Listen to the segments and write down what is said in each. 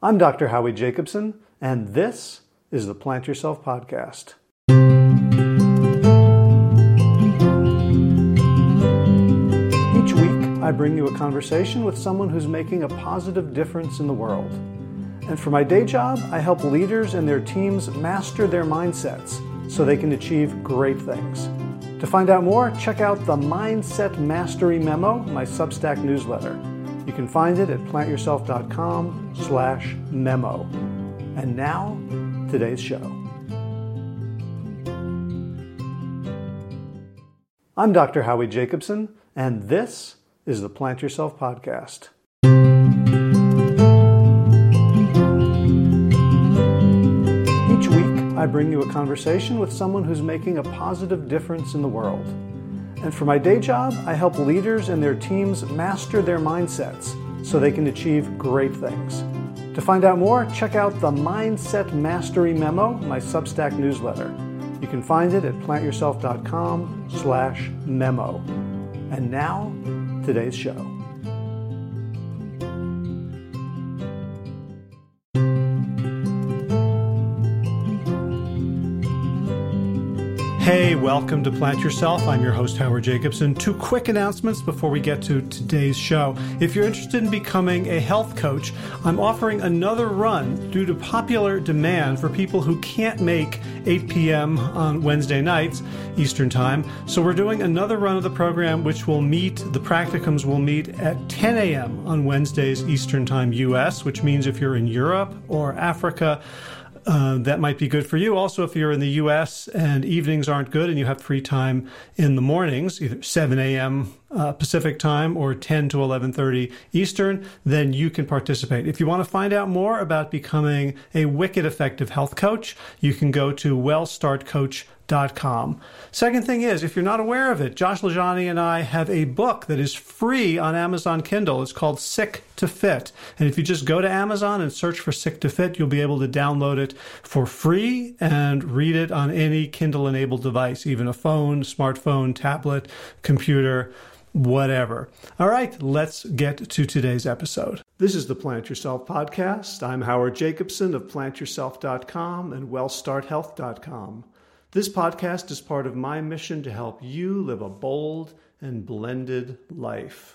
I'm Dr. Howie Jacobson, and this is the Plant Yourself Podcast. Each week, I bring you a conversation with someone who's making a positive difference in the world. And for my day job, I help leaders and their teams master their mindsets so they can achieve great things. To find out more, check out the Mindset Mastery Memo, my Substack newsletter. You can find it at plantyourself.com/memo. And now, today's show. I'm Dr. Howie Jacobson, and this is the Plant Yourself Podcast. Each week, I bring you a conversation with someone who's making a positive difference in the world. And for my day job, I help leaders and their teams master their mindsets so they can achieve great things. To find out more, check out the Mindset Mastery Memo, my Substack newsletter. You can find it at plantyourself.com/memo. And now, today's show. Hey, welcome to Plant Yourself. I'm your host, Howard Jacobson. Two quick announcements before we get to today's show. If you're interested in becoming a health coach, I'm offering another run due to popular demand for people who can't make 8 p.m. on Wednesday nights, Eastern Time. So we're doing another run of the program, which will meet, the practicums will meet at 10 a.m. on Wednesdays, Eastern Time, U.S., which means if you're in Europe or Africa, that might be good for you. Also, if you're in the U.S. and evenings aren't good and you have free time in the mornings, either 7 a.m. Pacific time or 10 to 11:30 Eastern, then you can participate. If you want to find out more about becoming a wicked effective health coach, you can go to wellstartcoach.com. Second thing is, if you're not aware of it, Josh LaJaunie and I have a book that is free on Amazon Kindle. It's called Sick to Fit. And if you just go to Amazon and search for Sick to Fit, you'll be able to download it for free and read it on any Kindle-enabled device, even a phone, smartphone, tablet, computer, whatever. All right, let's get to today's episode. This is the Plant Yourself Podcast. I'm Howard Jacobson of plantyourself.com and wellstarthealth.com. This podcast is part of my mission to help you live a bold and blended life.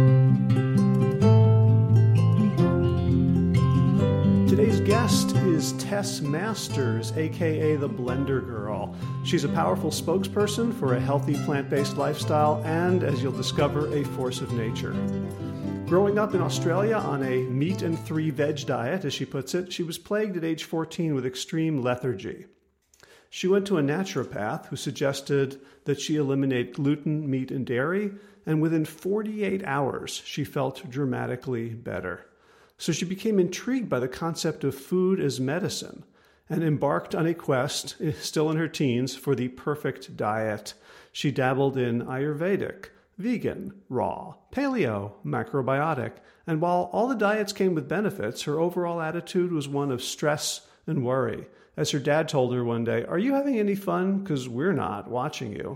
Today's guest is Tess Masters, aka the Blender Girl. She's a powerful spokesperson for a healthy plant-based lifestyle and, as you'll discover, a force of nature. Growing up in Australia on a meat and 3 veg diet, as she puts it, she was plagued at age 14 with extreme lethargy. She went to a naturopath who suggested that she eliminate gluten, meat, and dairy, and within 48 hours, she felt dramatically better. So she became intrigued by the concept of food as medicine and embarked on a quest, still in her teens, for the perfect diet. She dabbled in Ayurvedic, vegan, raw, paleo, macrobiotic, and while all the diets came with benefits, her overall attitude was one of stress and worry. As her dad told her one day, "Are you having any fun? Because we're not watching you."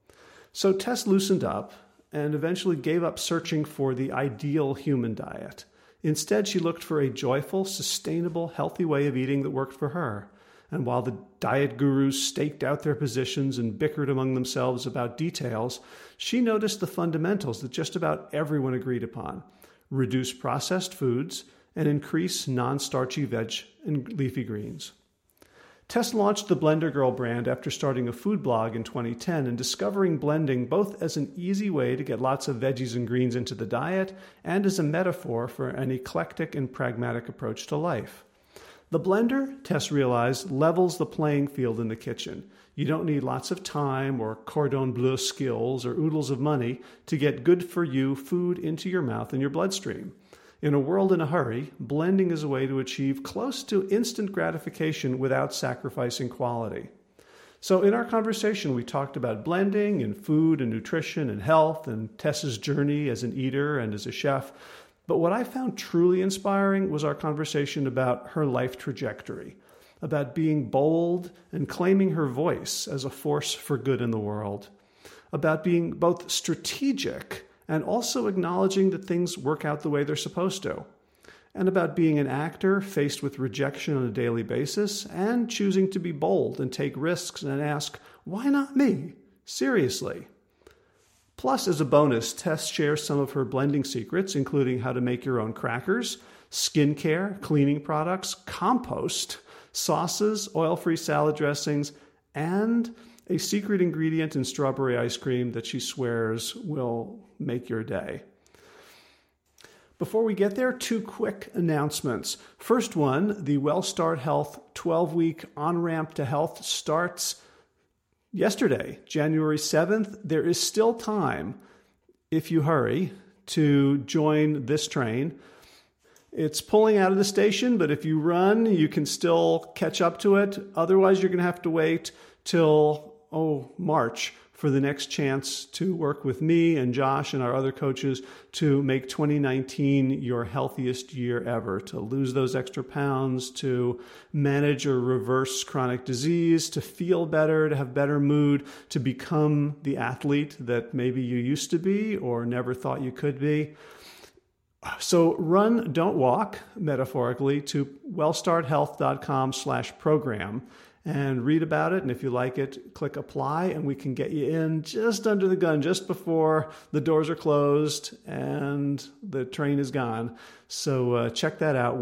So Tess loosened up and eventually gave up searching for the ideal human diet. Instead, she looked for a joyful, sustainable, healthy way of eating that worked for her. And while the diet gurus staked out their positions and bickered among themselves about details, she noticed the fundamentals that just about everyone agreed upon: reduce processed foods and increase non-starchy veg and leafy greens. Tess launched the Blender Girl brand after starting a food blog in 2010 and discovering blending both as an easy way to get lots of veggies and greens into the diet and as a metaphor for an eclectic and pragmatic approach to life. The blender, Tess realized, levels the playing field in the kitchen. You don't need lots of time or cordon bleu skills or oodles of money to get good-for-you food into your mouth and your bloodstream. In a world in a hurry, blending is a way to achieve close to instant gratification without sacrificing quality. So in our conversation, we talked about blending and food and nutrition and health and Tess's journey as an eater and as a chef. But what I found truly inspiring was our conversation about her life trajectory, about being bold and claiming her voice as a force for good in the world, about being both strategic and also acknowledging that things work out the way they're supposed to. and about being an actor faced with rejection on a daily basis and choosing to be bold and take risks and ask, why not me? Seriously. Plus, as a bonus, Tess shares some of her blending secrets, including how to make your own crackers, skincare, cleaning products, compost, sauces, oil-free salad dressings, and a secret ingredient in strawberry ice cream that she swears will make your day. Before we get there, 2 quick announcements. First one, the WellStart Health 12-week on-ramp to health starts yesterday, January 7th. There is still time, if you hurry, to join this train. It's pulling out of the station, but if you run, you can still catch up to it. Otherwise, you're going to have to wait till, March for the next chance to work with me and Josh and our other coaches to make 2019 your healthiest year ever, to lose those extra pounds, to manage or reverse chronic disease, to feel better, to have better mood, to become the athlete that maybe you used to be or never thought you could be. So run, don't walk, metaphorically, to wellstarthealth.com/program and read about it. And if you like it, click apply and we can get you in just under the gun, just before the doors are closed and the train is gone. So check that out,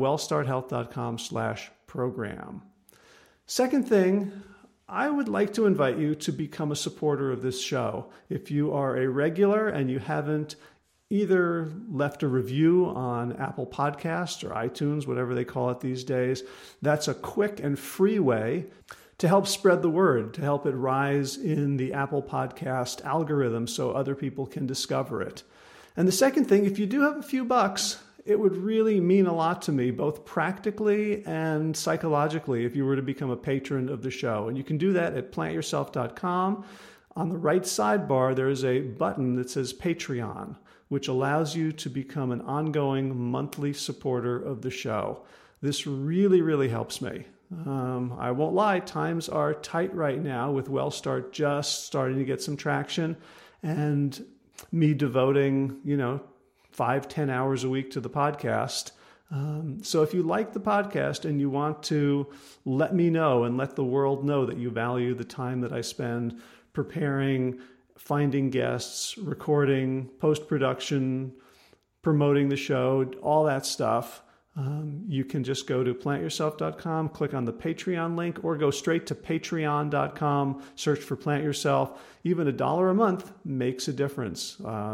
wellstarthealth.com/program. Second thing, I would like to invite you to become a supporter of this show. If you are a regular and you haven't either left a review on Apple Podcasts or iTunes, whatever they call it these days, that's a quick and free way to help spread the word, to help it rise in the Apple Podcast algorithm so other people can discover it. And the second thing, if you do have a few bucks, it would really mean a lot to me, both practically and psychologically, if you were to become a patron of the show. And you can do that at plantyourself.com. On the right sidebar, there is a button that says Patreon, which allows you to become an ongoing monthly supporter of the show. This really, really helps me. I won't lie, times are tight right now with WellStart just starting to get some traction and me devoting, 5-10 hours a week to the podcast. So if you like the podcast and you want to let me know and let the world know that you value the time that I spend preparing, finding guests, recording, post-production, promoting the show, all that stuff, you can just go to plantyourself.com, click on the Patreon link, or go straight to patreon.com, search for Plant Yourself. Even $1 a month makes a difference.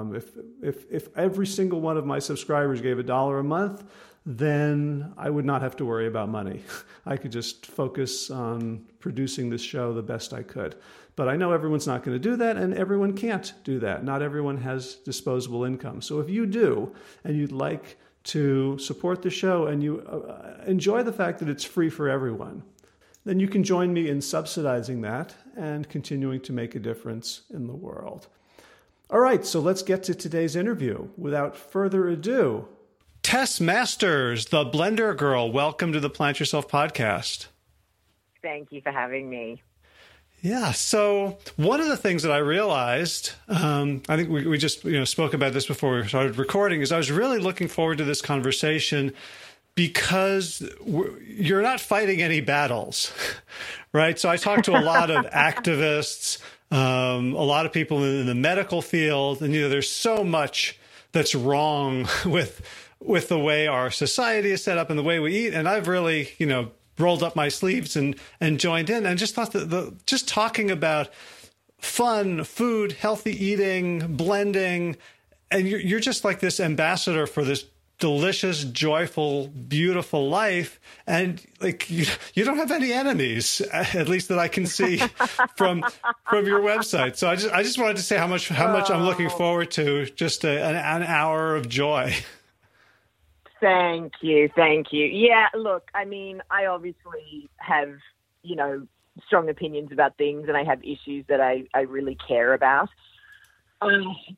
If every single one of my subscribers gave $1 a month, then I would not have to worry about money. I could just focus on producing this show the best I could. But I know everyone's not going to do that, and everyone can't do that. Not everyone has disposable income. So if you do, and you'd like to support the show, and you enjoy the fact that it's free for everyone, then you can join me in subsidizing that and continuing to make a difference in the world. All right, so let's get to today's interview. Without further ado, Tess Masters, the Blender Girl, welcome to the Plant Yourself podcast. Thank you for having me. Yeah. So one of the things that I realized, I think we just spoke about this before we started recording, is I was really looking forward to this conversation because you're not fighting any battles, right? So I talked to a lot of activists, a lot of people in the medical field, and there's so much that's wrong with the way our society is set up and the way we eat, and I've really rolled up my sleeves and joined in, and just thought that just talking about fun, food, healthy eating, blending, and you're just like this ambassador for this delicious, joyful, beautiful life, and like you don't have any enemies, at least that I can see from your website. So I just wanted to say how much I'm looking forward to just an hour of joy. Thank you. Yeah, look, I mean, I obviously have, strong opinions about things, and I have issues that I really care about. But,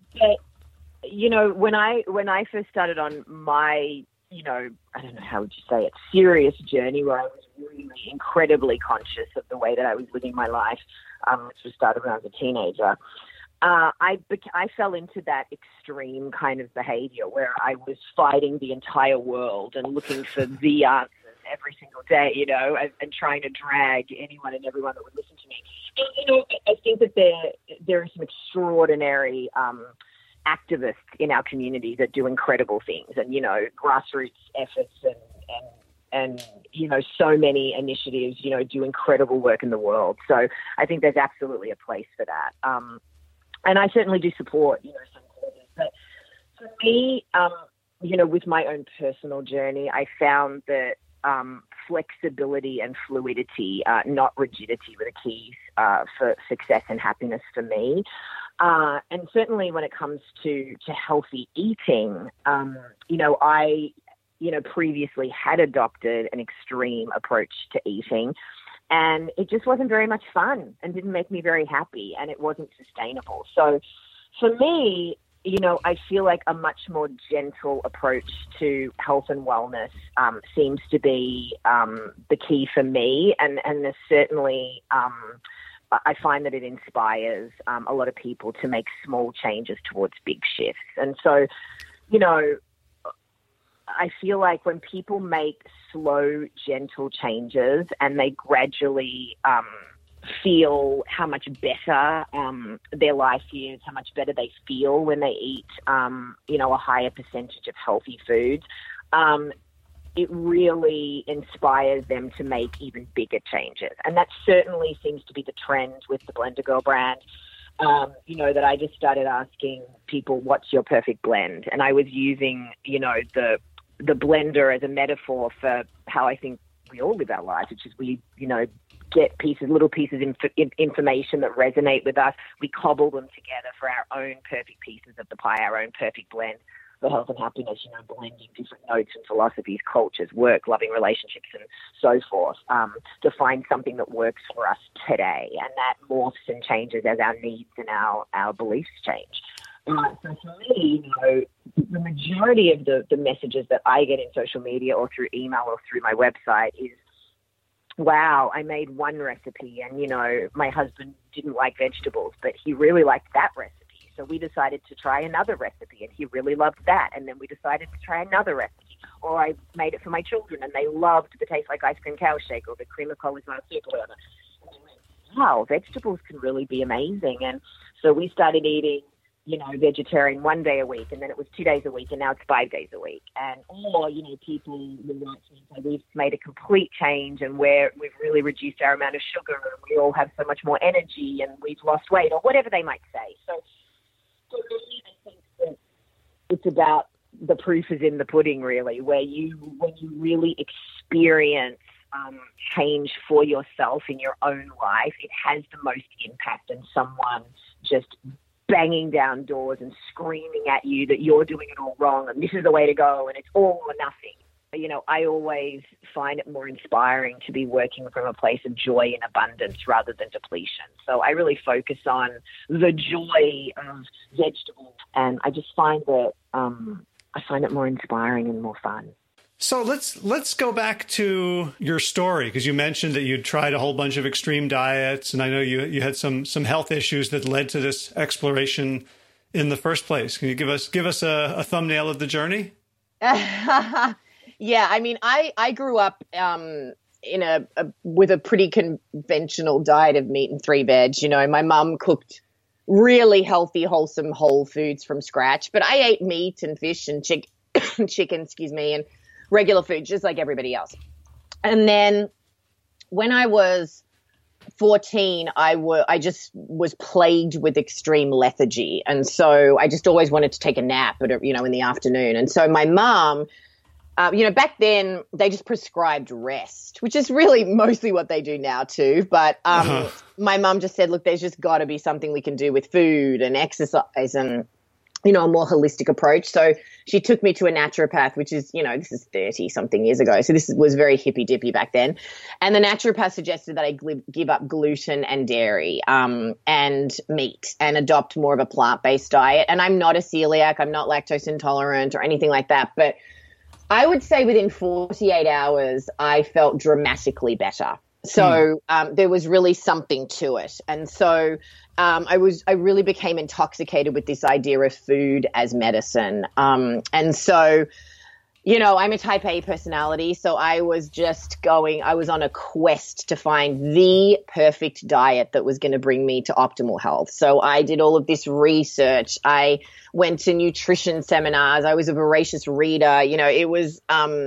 when I first started on my, I don't know, how would you say it, serious journey where I was really incredibly conscious of the way that I was living my life, which was started when I was a teenager, I fell into that extreme kind of behavior where I was fighting the entire world and looking for the answers every single day, and trying to drag anyone and everyone that would listen to me. And, I think that there are some extraordinary activists in our community that do incredible things, and grassroots efforts and so many initiatives, do incredible work in the world. So I think there's absolutely a place for that. And I certainly do support, some causes. But for me, with my own personal journey, I found that flexibility and fluidity, not rigidity, were the keys for success and happiness for me. And certainly when it comes to healthy eating, I previously had adopted an extreme approach to eating, and it just wasn't very much fun and didn't make me very happy, and it wasn't sustainable. So for me, I feel like a much more gentle approach to health and wellness seems to be the key for me, and there's certainly I find that it inspires a lot of people to make small changes towards big shifts. And so, I feel like when people make slow, gentle changes and they gradually feel how much better their life is, how much better they feel when they eat, a higher percentage of healthy foods, it really inspires them to make even bigger changes. And that certainly seems to be the trend with the Blender Girl brand. That I just started asking people, what's your perfect blend? And I was using, the blender as a metaphor for how I think we all live our lives, which is we, get little pieces of information that resonate with us. We cobble them together for our own perfect pieces of the pie, our own perfect blend for health and happiness, blending different notes and philosophies, cultures, work, loving relationships, and so forth, to find something that works for us today. And that morphs and changes as our needs and our beliefs change. So for me, the majority of the messages that I get in social media or through email or through my website is, wow, I made one recipe and, my husband didn't like vegetables, but he really liked that recipe. So we decided to try another recipe and he really loved that. And then we decided to try another recipe. Or I made it for my children and they loved the Taste Like Ice Cream Cow Shake or the cream of cauliflower soup or whatever. And they went, wow, vegetables can really be amazing. And so we started eating, vegetarian 1 day a week, and then it was 2 days a week, and now it's 5 days a week. And people will write to me and say, we've made a complete change, and we've really reduced our amount of sugar, and we all have so much more energy, and we've lost weight, or whatever they might say. So for me, I think that it's about the proof is in the pudding, really, when you really experience change for yourself in your own life, it has the most impact than someone just banging down doors and screaming at you that you're doing it all wrong and this is the way to go and it's all or nothing. I always find it more inspiring to be working from a place of joy and abundance rather than depletion. So I really focus on the joy of vegetables, and I just find that I find it more inspiring and more fun. So let's go back to your story, because you mentioned that you'd tried a whole bunch of extreme diets, and I know you had some health issues that led to this exploration in the first place. Can you give us a thumbnail of the journey? Yeah, I mean, I grew up with a pretty conventional diet of meat and 3 veg. My mom cooked really healthy, wholesome, whole foods from scratch, but I ate meat and fish and chicken, and regular food, just like everybody else. And then when I was 14, I just was plagued with extreme lethargy. And so I just always wanted to take a nap in the afternoon. And so my mom, back then they just prescribed rest, which is really mostly what they do now too. But my mom just said, look, there's just got to be something we can do with food and exercise and a more holistic approach. So she took me to a naturopath, which is, this is 30 something years ago. So this was very hippy dippy back then. And the naturopath suggested that I give up gluten and dairy, and meat and adopt more of a plant-based diet. And I'm not a celiac. I'm not lactose intolerant or anything like that. But I would say within 48 hours, I felt dramatically better. So there was really something to it. And so I really became intoxicated with this idea of food as medicine. And so, you know, I'm a type A personality, so I was on a quest to find the perfect diet that was going to bring me to optimal health. So I did all of this research. I went to nutrition seminars. I was a voracious reader. You know, it was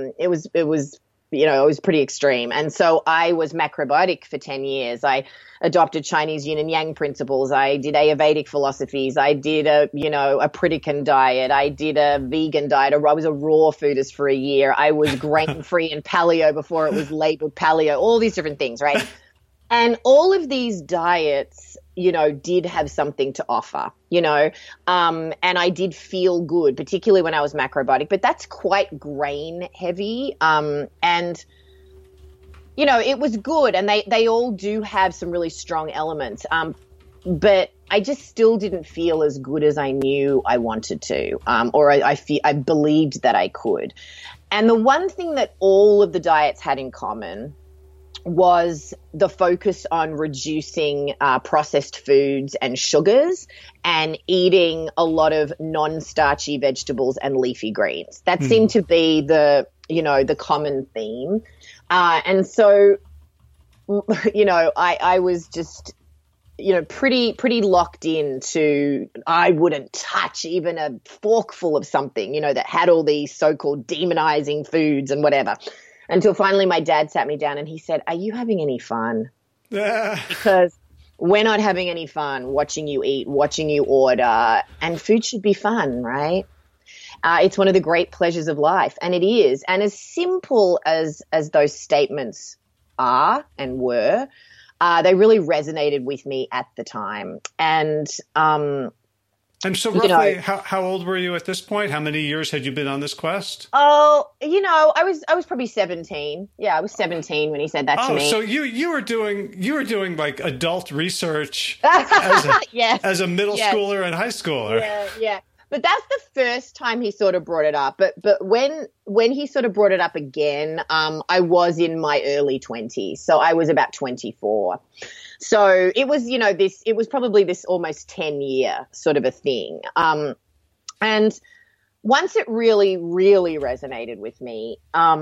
pretty extreme. And so I was macrobiotic for 10 years. I adopted Chinese yin and yang principles. I did Ayurvedic philosophies. I did a Pritikin diet. I did a vegan diet. I was a raw foodist for a year. I was grain-free and paleo before it was labeled paleo, all these different things, right? And all of these diets, you know, did have something to offer, you know, and I did feel good, particularly when I was macrobiotic, but that's quite grain heavy. And, you know, it was good, and they all do have some really strong elements. But I just still didn't feel as good as I knew I wanted to, or I believed that I could. And the one thing that all of the diets had in common was the focus on reducing processed foods and sugars and eating a lot of non-starchy vegetables and leafy greens. That seemed to be the common theme. And so, you know, I was just, you know, pretty locked into, I wouldn't touch even a forkful of something, you know, that had all these so-called demonizing foods and whatever. Until finally my dad sat me down and he said, "Are you having any fun?" Because we're not having any fun watching you eat, watching you order, and food should be fun, right? It's one of the great pleasures of life, and it is. And as simple as those statements are and were, they really resonated with me at the time. And so roughly, how old were you at this point? How many years had you been on this quest? Oh, you know, I was probably 17. Yeah, I was 17 when he said that to me. Oh, so you were doing like adult research as a middle schooler and high schooler. Yeah. But that's the first time he sort of brought it up. But when he sort of brought it up again, I was in my early 20s. So I was about 24. So it was, you know, it was probably this almost 10-year sort of a thing. And once it really, really resonated with me,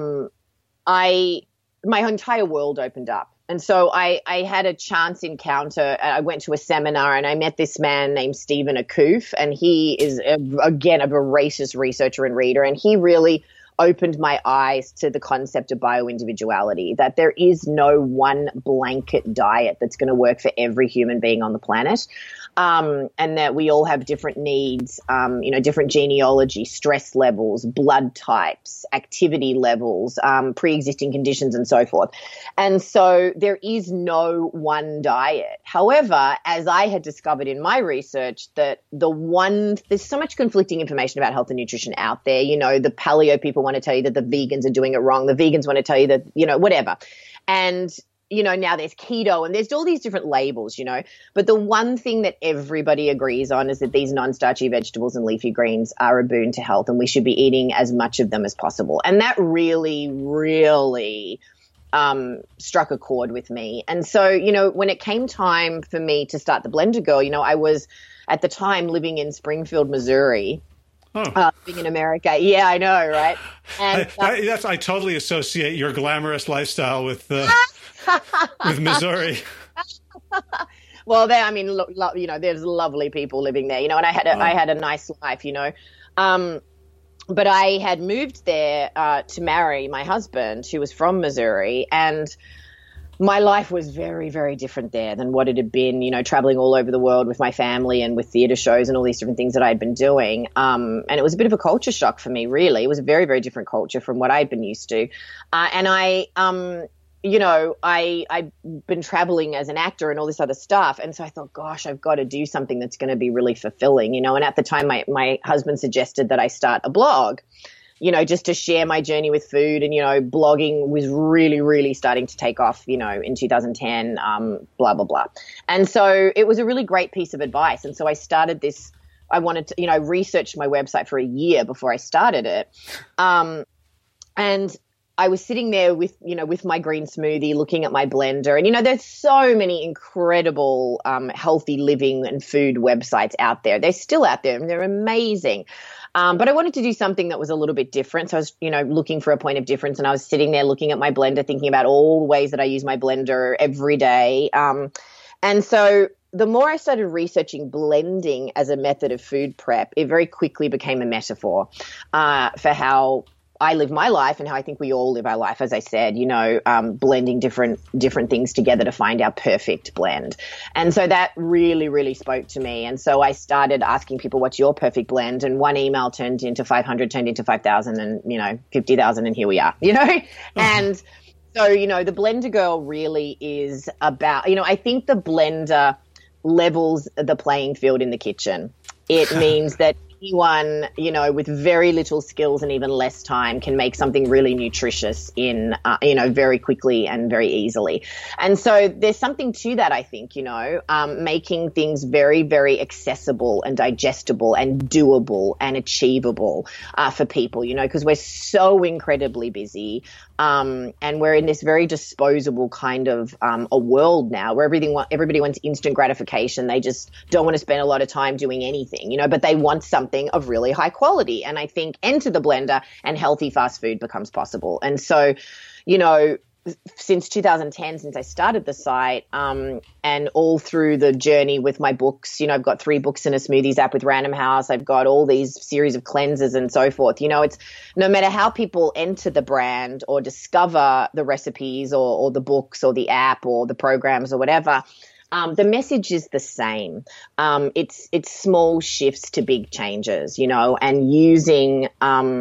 my entire world opened up. And so I had a chance encounter. I went to a seminar and I met this man named Stephen Akoof, and he is, again, a voracious researcher and reader. And he really opened my eyes to the concept of bioindividuality, that there is no one blanket diet that's going to work for every human being on the planet. And that we all have different needs, you know, different genealogy, stress levels, blood types, activity levels, pre-existing conditions, and so forth. And so there is no one diet. However, as I had discovered in my research, that there's so much conflicting information about health and nutrition out there. You know, the paleo people want to tell you that the vegans are doing it wrong. The vegans want to tell you that, you know, whatever. And you know, now there's keto and there's all these different labels, you know, but the one thing that everybody agrees on is that these non-starchy vegetables and leafy greens are a boon to health, and we should be eating as much of them as possible. And that really, really struck a chord with me. And so, you know, when it came time for me to start the Blender Girl, you know, I was at the time living in Springfield, Missouri. Being in America. Yeah, I know, right? And I totally associate your glamorous lifestyle with Missouri. Well, you know, there's lovely people living there, you know, and I had a nice life, you know. But I had moved there to marry my husband, who was from Missouri, and my life was very, very different there than what it had been, you know, traveling all over the world with my family and with theater shows and all these different things that I'd been doing. And it was a bit of a culture shock for me, really. It was a very, very different culture from what I'd been used to. And you know, I've been traveling as an actor and all this other stuff. And so I thought, gosh, I've got to do something that's going to be really fulfilling, you know. And at the time, my husband suggested that I start a blog, you know, just to share my journey with food. And, you know, blogging was really, really starting to take off, you know, in 2010, blah, blah, blah. And so it was a really great piece of advice. And so I started this. I wanted to, you know, I researched my website for a year before I started it. And I was sitting there with, with my green smoothie, looking at my blender. And, there's so many incredible healthy living and food websites out there. They're still out there and they're amazing. But I wanted to do something that was a little bit different. So I was, looking for a point of difference, and I was sitting there looking at my blender, thinking about all the ways that I use my blender every day. And so the more I started researching blending as a method of food prep, it very quickly became a metaphor for how I live my life and how I think we all live our life, as I said, blending different things together to find our perfect blend. And so that really, really spoke to me. And so I started asking people, what's your perfect blend? And one email turned into 500, turned into 5,000 and, 50,000, and here we are, And so, the Blender Girl really is about, I think the blender levels the playing field in the kitchen. It means that anyone, with very little skills and even less time can make something really nutritious in, very quickly and very easily. And so there's something to that, I think, making things very, very accessible and digestible and doable and achievable for people, because we're so incredibly busy. And we're in this very disposable kind of a world now where everybody wants instant gratification. They just don't want to spend a lot of time doing anything, but they want something of really high quality. And I think enter the blender and healthy fast food becomes possible. And so, since 2010, since I started the site, and all through the journey with my books, I've got 3 books and a smoothies app with Random House. I've got all these series of cleansers and so forth. It's no matter how people enter the brand or discover the recipes or the books or the app or the programs or whatever, the message is the same. It's small shifts to big changes, and using,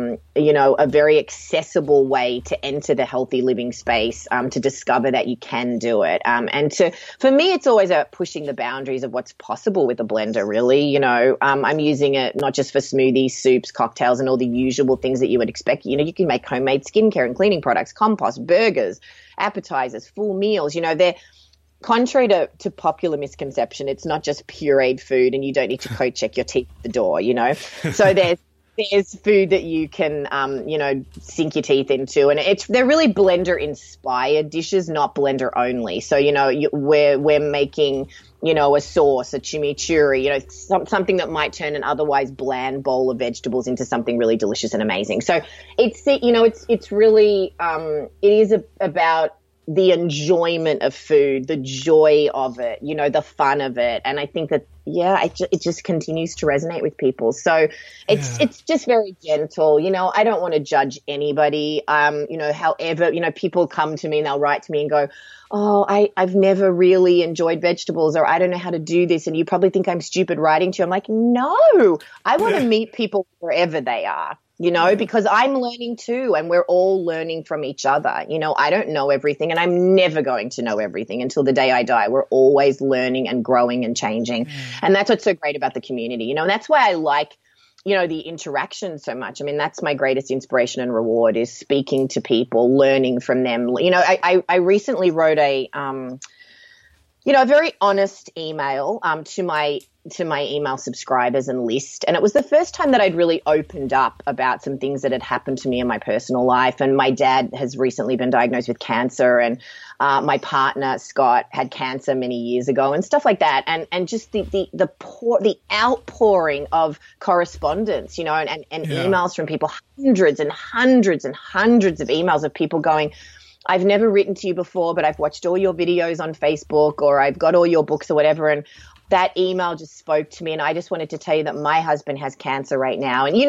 a very accessible way to enter the healthy living space, to discover that you can do it. And for me, it's always about pushing the boundaries of what's possible with a blender, really. I'm using it not just for smoothies, soups, cocktails, and all the usual things that you would expect. You can make homemade skincare and cleaning products, compost, burgers, appetizers, full meals. They're contrary to popular misconception, it's not just pureed food and you don't need to code check your teeth at the door, So there's food that you can, sink your teeth into. And they're really blender inspired dishes, not blender only. So, we're making, a sauce, a chimichurri, something that might turn an otherwise bland bowl of vegetables into something really delicious and amazing. So it's really, it is about the enjoyment of food, the joy of it, the fun of it. And I think that, it just continues to resonate with people. So it's just very gentle. I don't want to judge anybody. However, people come to me and they'll write to me and go, oh, I've never really enjoyed vegetables, or I don't know how to do this. And you probably think I'm stupid writing to you. I'm like, no, I want to meet people wherever they are. Because I'm learning too, and we're all learning from each other. I don't know everything, and I'm never going to know everything until the day I die. We're always learning and growing and changing. And that's what's so great about the community, and that's why I like, the interaction so much. I mean, that's my greatest inspiration and reward, is speaking to people, learning from them. I recently wrote a very honest email to my email subscribers and list. And it was the first time that I'd really opened up about some things that had happened to me in my personal life. And my dad has recently been diagnosed with cancer, and my partner, Scott, had cancer many years ago, and stuff like that. And just the outpouring of correspondence, and emails from people, hundreds and hundreds and hundreds of emails of people going, I've never written to you before, but I've watched all your videos on Facebook, or I've got all your books or whatever. And that email just spoke to me, and I just wanted to tell you that my husband has cancer right now. And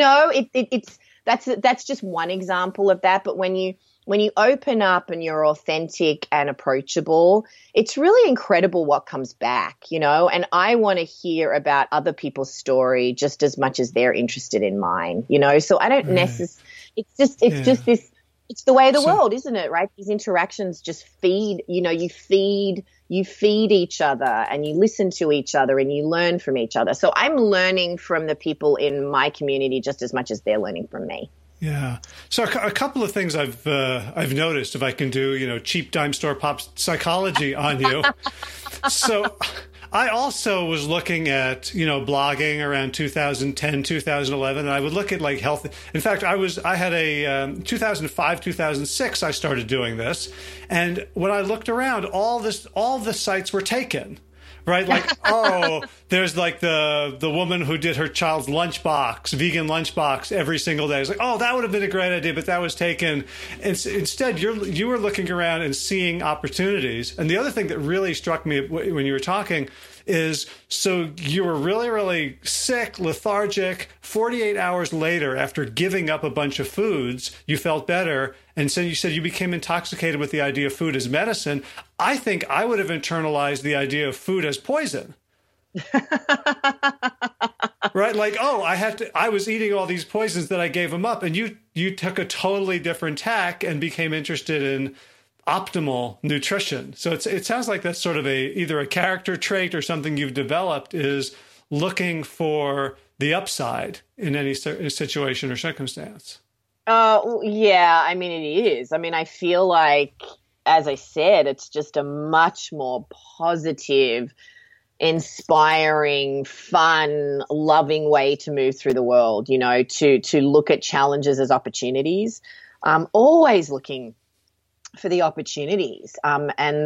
that's just one example of that. But when you open up and you're authentic and approachable, it's really incredible what comes back, and I want to hear about other people's story just as much as they're interested in mine, so I don't necessarily, it's just this, it's the way of the world, isn't it? Right? These interactions just feed, you feed each other, and you listen to each other, and you learn from each other. So I'm learning from the people in my community just as much as they're learning from me. Yeah. So a couple of things I've noticed, if I can do, cheap dime store pop psychology on you. So I also was looking at, blogging around 2010, 2011, and I would look at like health. In fact, I had a 2005, 2006, I started doing this. And when I looked around, all the sites were taken. Right? Like, there's like the woman who did her child's lunchbox, vegan lunchbox every single day. It's like, that would have been a great idea, but that was taken. And instead, you were looking around and seeing opportunities. And the other thing that really struck me when you were talking is, so you were really, really sick, lethargic. 48 hours later, after giving up a bunch of foods, you felt better. And so you said you became intoxicated with the idea of food as medicine. I think I would have internalized the idea of food as poison. Right? Like, I was eating all these poisons that I gave them up. And you took a totally different tack and became interested in optimal nutrition. So it sounds like that's sort of either a character trait or something you've developed, is looking for the upside in any situation or circumstance. Yeah, I mean, it is. I mean, I feel like, as I said, it's just a much more positive, inspiring, fun, loving way to move through the world, to look at challenges as opportunities. Always looking for the opportunities and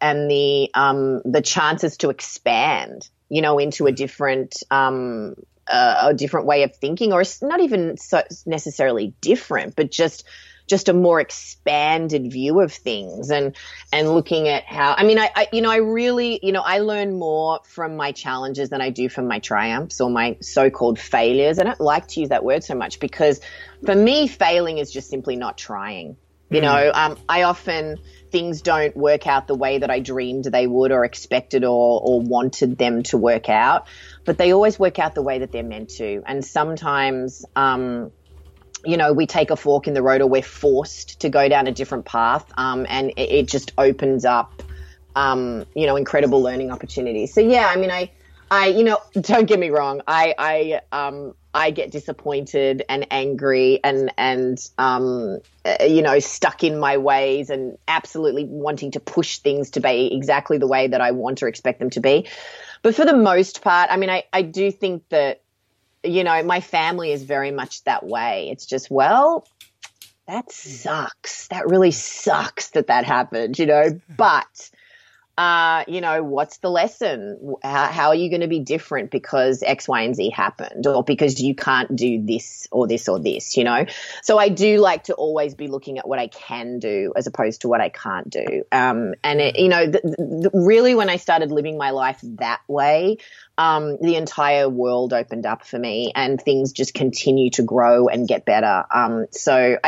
the chances to expand, into a different way of thinking, or not even so necessarily different, but just a more expanded view of things, and looking at how, I really, I learn more from my challenges than I do from my triumphs or my so-called failures. I don't like to use that word so much, because for me, failing is just simply not trying. I often, things don't work out the way that I dreamed they would, or expected, or wanted them to work out, but they always work out the way that they're meant to. And sometimes, we take a fork in the road, or we're forced to go down a different path, and it just opens up, incredible learning opportunities. So yeah, I don't get me wrong. I get disappointed and angry and stuck in my ways, and absolutely wanting to push things to be exactly the way that I want or expect them to be. But for the most part, I do think that, my family is very much that way. It's just, that sucks. That really sucks that happened, but what's the lesson? How are you going to be different because X, Y, and Z happened, or because you can't do this or this or this, So I do like to always be looking at what I can do as opposed to what I can't do. Really, when I started living my life that way, the entire world opened up for me, and things just continue to grow and get better. So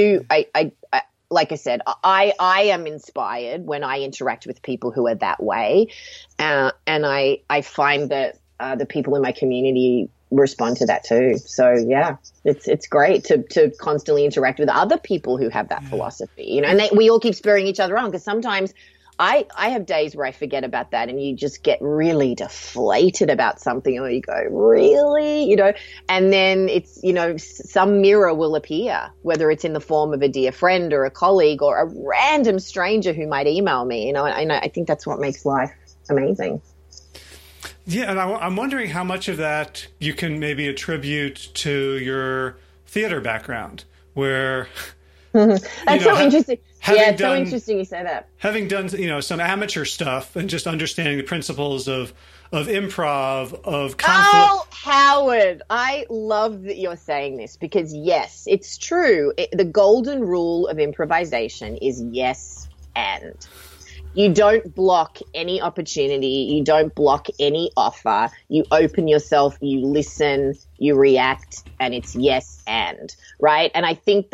like I said, I am inspired when I interact with people who are that way. And I find that the people in my community respond to that too. So yeah, it's great to constantly interact with other people who have that philosophy, and we all keep spurring each other on, because sometimes I have days where I forget about that, and you just get really deflated about something, or you go, really, and then it's, some mirror will appear, whether it's in the form of a dear friend or a colleague or a random stranger who might email me, and I think that's what makes life amazing. Yeah, and I'm wondering how much of that you can maybe attribute to your theater background, where that's so interesting. It's so interesting you say that. Having done, some amateur stuff and just understanding the principles of improv, of conflict. Oh, Howard, I love that you're saying this, because yes, it's true. The golden rule of improvisation is yes and. You don't block any opportunity. You don't block any offer. You open yourself, you listen, you react, and it's yes and, right? And I think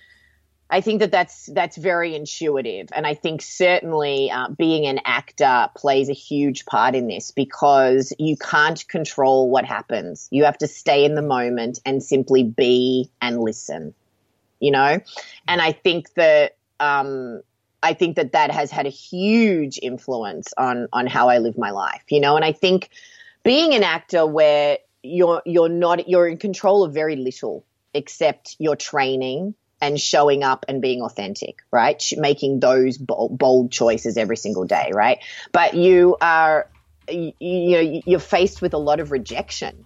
that's very intuitive. And I think certainly being an actor plays a huge part in this, because you can't control what happens. You have to stay in the moment and simply be and listen, And I think that that has had a huge influence on how I live my life, And I think being an actor where you're in control of very little except your training and showing up and being authentic, right? Making those bold choices every single day, right? But you are you're faced with a lot of rejection,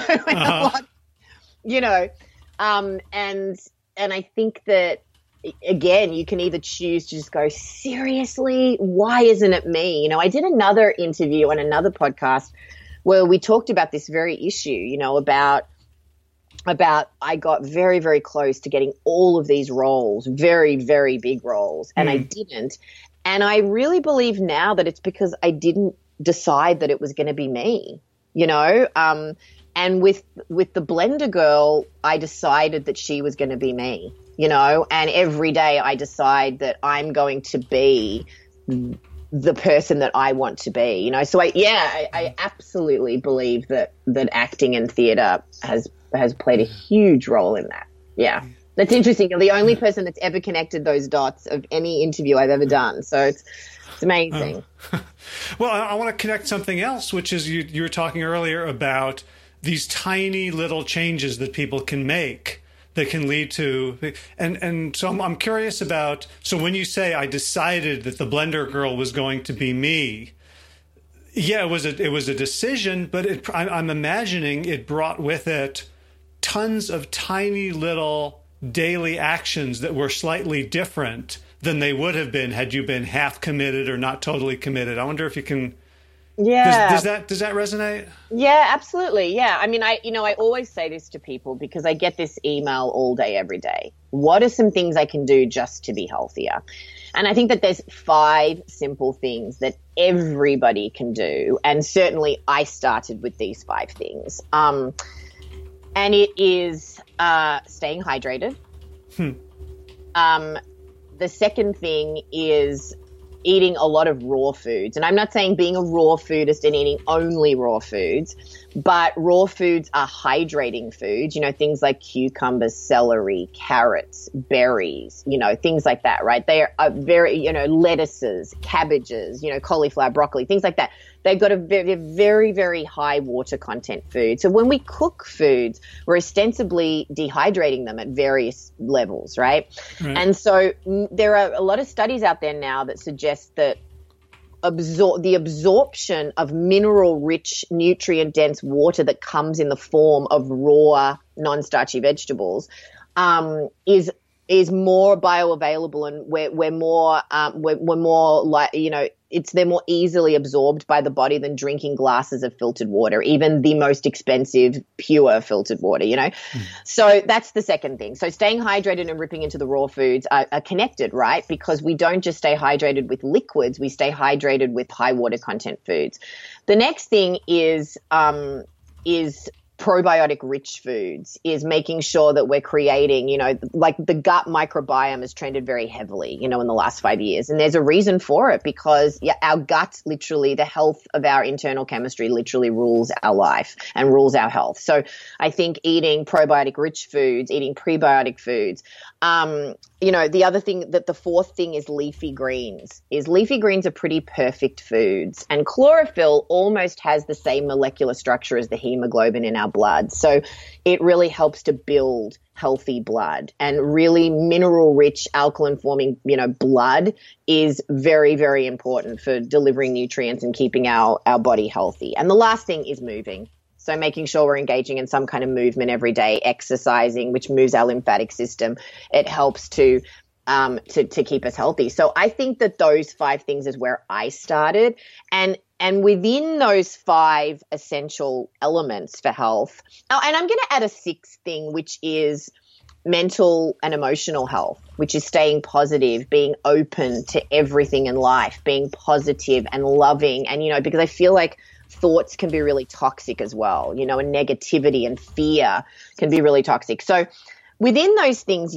and I think that, again, you can either choose to just go, seriously, why isn't it me? I did another interview on another podcast where we talked about this very issue, about I got very, very close to getting all of these roles, very, very big roles, and I didn't. And I really believe now that it's because I didn't decide that it was going to be me, and with the Blender Girl, I decided that she was going to be me, and every day I decide that I'm going to be the person that I want to be, So I absolutely believe that acting and theater has played a huge role in that. Yeah. That's interesting. You're the only person that's ever connected those dots of any interview I've ever done. So it's amazing. Well, I want to connect something else, which is you were talking earlier about these tiny little changes that people can make that can lead to, and so I'm curious about, so when you say I decided that the Blender Girl was going to be me, yeah, it was a decision, but I'm imagining it brought with it tons of tiny little daily actions that were slightly different than they would have been had you been half committed or not totally committed. I wonder if you can. Yeah. Does that resonate? Yeah, absolutely. Yeah. I mean, I always say this to people because I get this email all day, every day. What are some things I can do just to be healthier? And I think that there's 5 simple things that everybody can do. And certainly I started with these 5 things. And it is staying hydrated. The second thing is eating a lot of raw foods. And I'm not saying being a raw foodist and eating only raw foods, but raw foods are hydrating foods, things like cucumbers, celery, carrots, berries, things like that, right? They are very, lettuces, cabbages, cauliflower, broccoli, things like that. They've got a very, very, very high water content food. So when we cook foods, we're ostensibly dehydrating them at various levels, right? And so there are a lot of studies out there now that suggest that the absorption of mineral-rich, nutrient-dense water that comes in the form of raw, non-starchy vegetables is more bioavailable, and we're more like, they're more easily absorbed by the body than drinking glasses of filtered water, even the most expensive pure filtered water, So that's the second thing. So staying hydrated and ripping into the raw foods are connected, right? Because we don't just stay hydrated with liquids, we stay hydrated with high water content foods. The next thing is probiotic rich foods, is making sure that we're creating, like the gut microbiome has trended very heavily, in the last 5 years. And there's a reason for it, because our gut, literally the health of our internal chemistry literally rules our life and rules our health. So I think eating probiotic rich foods, eating prebiotic foods, the other thing, that the fourth thing is leafy greens. Leafy greens are pretty perfect foods, and chlorophyll almost has the same molecular structure as the hemoglobin in our blood. So it really helps to build healthy blood, and really mineral rich alkaline forming, blood is very, very important for delivering nutrients and keeping our body healthy. And the last thing is moving. So making sure we're engaging in some kind of movement every day, exercising, which moves our lymphatic system. It helps to keep us healthy. So I think that those 5 things is where I started. And within those 5 essential elements for health, and I'm going to add a 6th thing, which is mental and emotional health, which is staying positive, being open to everything in life, being positive and loving. And, because I feel like thoughts can be really toxic as well, and negativity and fear can be really toxic. So within those things,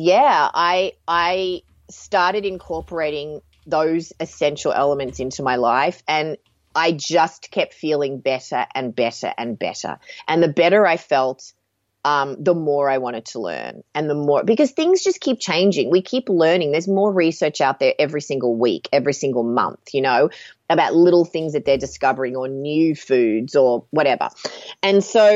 I started incorporating those essential elements into my life, and I just kept feeling better and better and better. And the better I felt, the more I wanted to learn, and the more, because things just keep changing. We keep learning. There's more research out there every single week, every single month, about little things that they're discovering, or new foods or whatever. And so,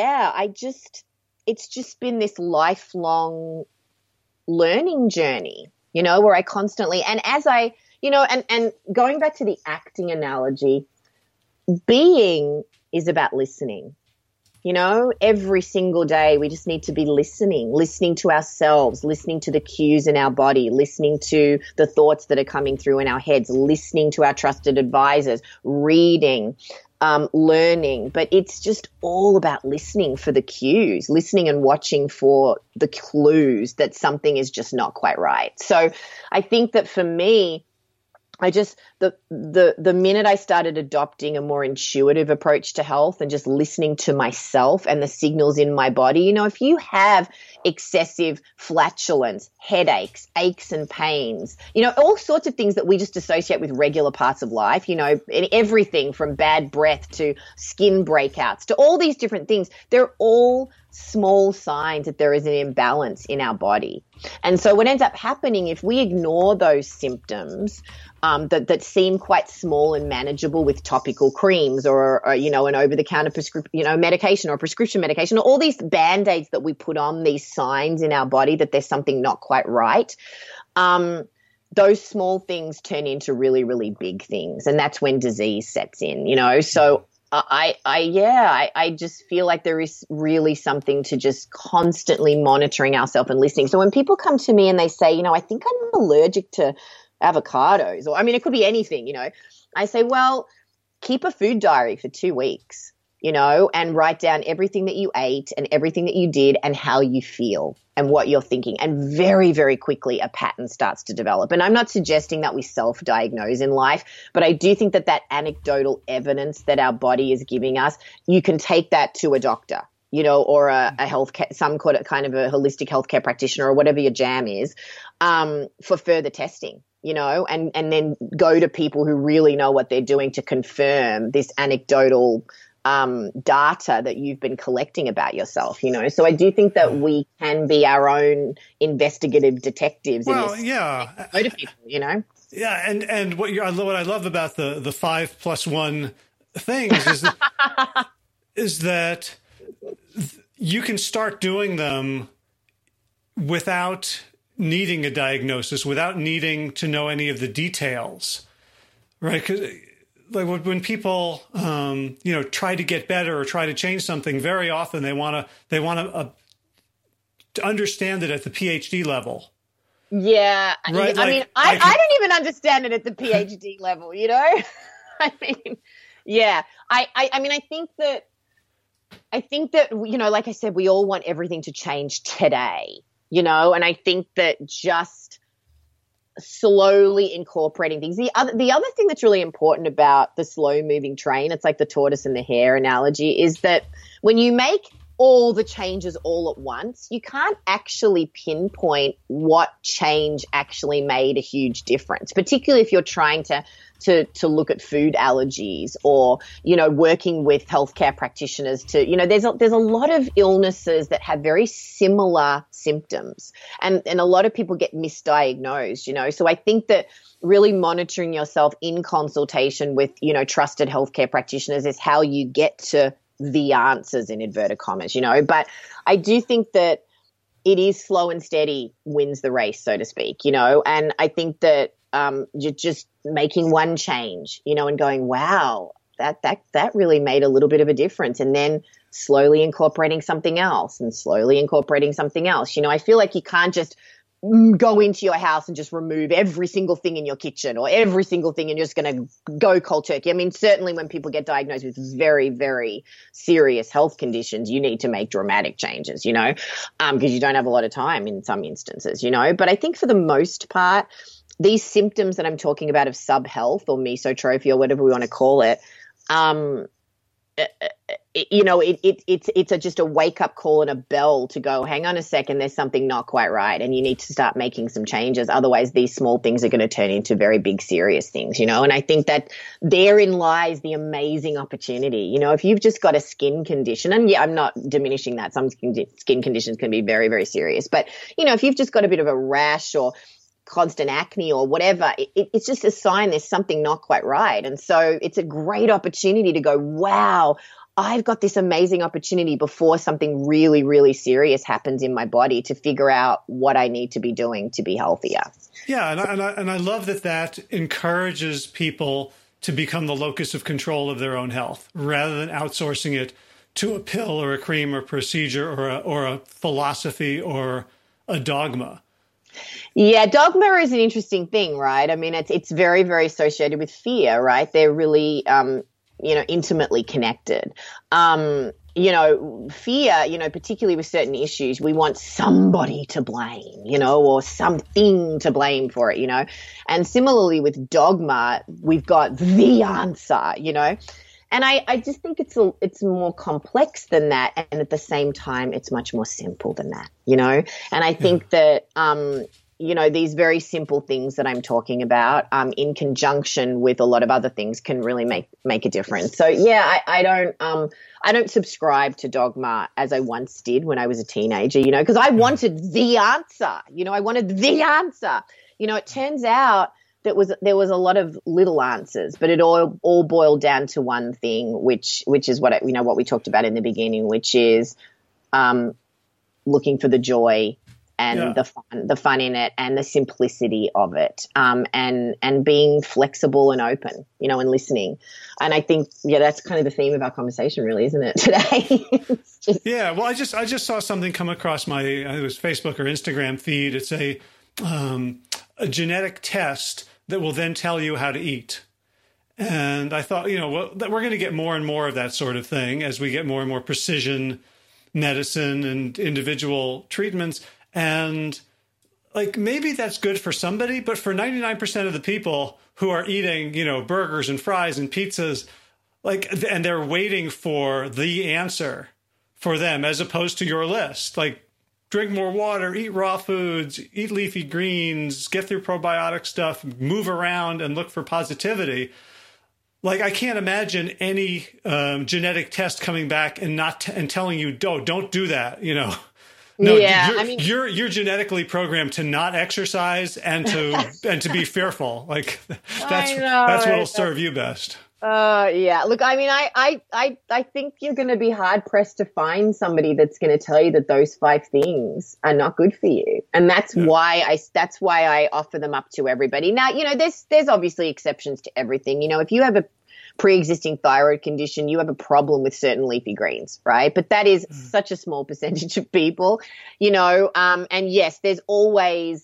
it's just been this lifelong learning journey, where I constantly, and as I, and going back to the acting analogy, being is about listening. You know, every single day we just need to be listening to ourselves, listening to the cues in our body, listening to the thoughts that are coming through in our heads, listening to our trusted advisors, reading, learning. But it's just all about listening for the cues, listening and watching for the clues that something is just not quite right. So I think that for me, the minute I started adopting a more intuitive approach to health and just listening to myself and the signals in my body, you know, if you have excessive flatulence, headaches, aches and pains, you know, all sorts of things that we just associate with regular parts of life, you know, everything from bad breath to skin breakouts to all these different things, they're all small signs that there is an imbalance in our body. And so what ends up happening if we ignore those symptoms that seem quite small and manageable with topical creams or you know, an over-the-counter medication or prescription medication, or all these Band-Aids that we put on these signs in our body that there's something not quite right, those small things turn into really, really big things. And that's when disease sets in, you know. So I just feel like there is really something to just constantly monitoring ourselves and listening. So when people come to me and they say, you know, I think I'm allergic to avocados, or I mean, it could be anything, you know, I say, well, keep a food diary for 2 weeks, you know, and write down everything that you ate and everything that you did and how you feel and what you're thinking. And very, very quickly a pattern starts to develop. And I'm not suggesting that we self-diagnose in life, but I do think that that anecdotal evidence that our body is giving us, you can take that to a doctor, you know, or a healthcare, some kind of a holistic healthcare practitioner or whatever your jam is, for further testing, you know, and then go to people who really know what they're doing to confirm this anecdotal data that you've been collecting about yourself, you know. So I do think that we can be our own investigative detectives in this. Yeah. Go to people, you know. Yeah, and what I love about the 5+1 things is that, is that you can start doing them without needing a diagnosis, without needing to know any of the details, right? Because like when people, you know, try to get better or try to change something, very often they want to understand it at the PhD level. Yeah, right? I mean, I don't even understand it at the PhD level, you know. I mean, yeah, I mean, I think that you know, like I said, we all want everything to change today, you know, and I think that just slowly incorporating things. The other thing that's really important about the slow moving train, it's like the tortoise and the hare analogy, is that when you make all the changes all at once, you can't actually pinpoint what change actually made a huge difference, particularly if you're trying to look at food allergies or, you know, working with healthcare practitioners to, you know, there's a lot of illnesses that have very similar symptoms and a lot of people get misdiagnosed, you know. So I think that really monitoring yourself in consultation with, you know, trusted healthcare practitioners is how you get to the answers in inverted commas, you know. But I do think that it is slow and steady wins the race, so to speak, you know. And I think that you're just making one change, you know, and going, wow, that really made a little bit of a difference. And then slowly incorporating something else and slowly incorporating something else. You know, I feel like you can't just go into your house and just remove every single thing in your kitchen or every single thing and you're just going to go cold turkey. I mean, certainly when people get diagnosed with very, very serious health conditions, you need to make dramatic changes, you know, because you don't have a lot of time in some instances, you know. But I think for the most part, these symptoms that I'm talking about of subhealth or mesotrophy or whatever we want to call it, you know, it's just a wake up call and a bell to go, hang on a second, there's something not quite right and you need to start making some changes. Otherwise, these small things are going to turn into very big, serious things, you know. And I think that therein lies the amazing opportunity. You know, if you've just got a skin condition, and yeah, I'm not diminishing that. Some skin conditions can be very, very serious. But, you know, if you've just got a bit of a rash or constant acne or whatever, it's just a sign there's something not quite right. And so it's a great opportunity to go, wow, I've got this amazing opportunity before something really, really serious happens in my body to figure out what I need to be doing to be healthier. Yeah, and I love that encourages people to become the locus of control of their own health rather than outsourcing it to a pill or a cream or procedure or a philosophy or a dogma. Yeah, dogma is an interesting thing, right? I mean, it's very, very associated with fear, right? They're really, intimately connected. Fear, particularly with certain issues, we want somebody to blame, or something to blame for it, And similarly with dogma, we've got the answer, And I just think it's more complex than that, and at the same time, it's much more simple than that, And I think that these very simple things that I'm talking about, in conjunction with a lot of other things, can really make a difference. So yeah, I don't subscribe to dogma as I once did when I was a teenager, because I wanted the answer. I wanted the answer. It turns out there was a lot of little answers, but it all boiled down to one thing, which is what what we talked about in the beginning, which is looking for the joy and the fun in it and the simplicity of it, and being flexible and open, and listening. And I think, that's kind of the theme of our conversation, really, isn't it, today? Yeah. Well, I just saw something come across my, it was Facebook or Instagram feed. It's a genetic test that will then tell you how to eat. And I thought, we're going to get more and more of that sort of thing as we get more and more precision medicine and individual treatments. And maybe that's good for somebody, but for 99% of the people who are eating, burgers and fries and pizzas, and they're waiting for the answer for them as opposed to your list, drink more water, eat raw foods, eat leafy greens, get through probiotic stuff, move around and look for positivity. I can't imagine any genetic test coming back and telling you, don't do that, No, yeah, you're genetically programmed to not exercise and to be fearful. That's what'll serve you best. Yeah. Look, I think you're going to be hard pressed to find somebody that's going to tell you that those 5 things are not good for you, and that's why I offer them up to everybody. Now, there's obviously exceptions to everything. If you have a pre-existing thyroid condition, you have a problem with certain leafy greens, right? But that is such a small percentage of people, and yes, there's always,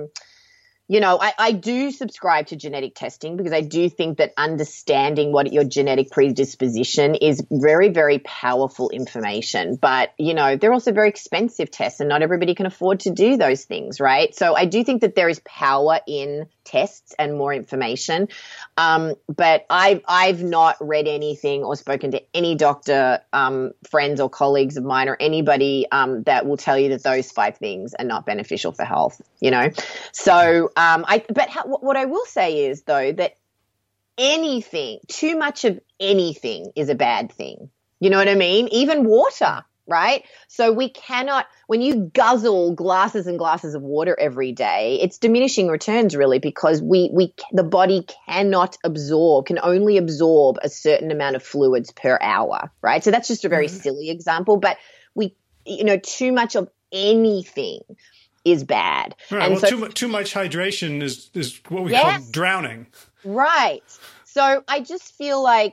I do subscribe to genetic testing because I do think that understanding what your genetic predisposition is very, very powerful information. But, they're also very expensive tests and not everybody can afford to do those things, right? So I do think that there is power in tests and more information. But I've not read anything or spoken to any doctor, friends or colleagues of mine or anybody that will tell you that those 5 things are not beneficial for health, So what I will say is, though, that too much of anything is a bad thing. You know what I mean? Even water, right? So we cannot, when you guzzle glasses and glasses of water every day, it's diminishing returns, really, because the body can only absorb a certain amount of fluids per hour, right? So that's just a very silly example, but too much of anything is bad. Right. And too much hydration is what we call drowning. Right. So I just feel like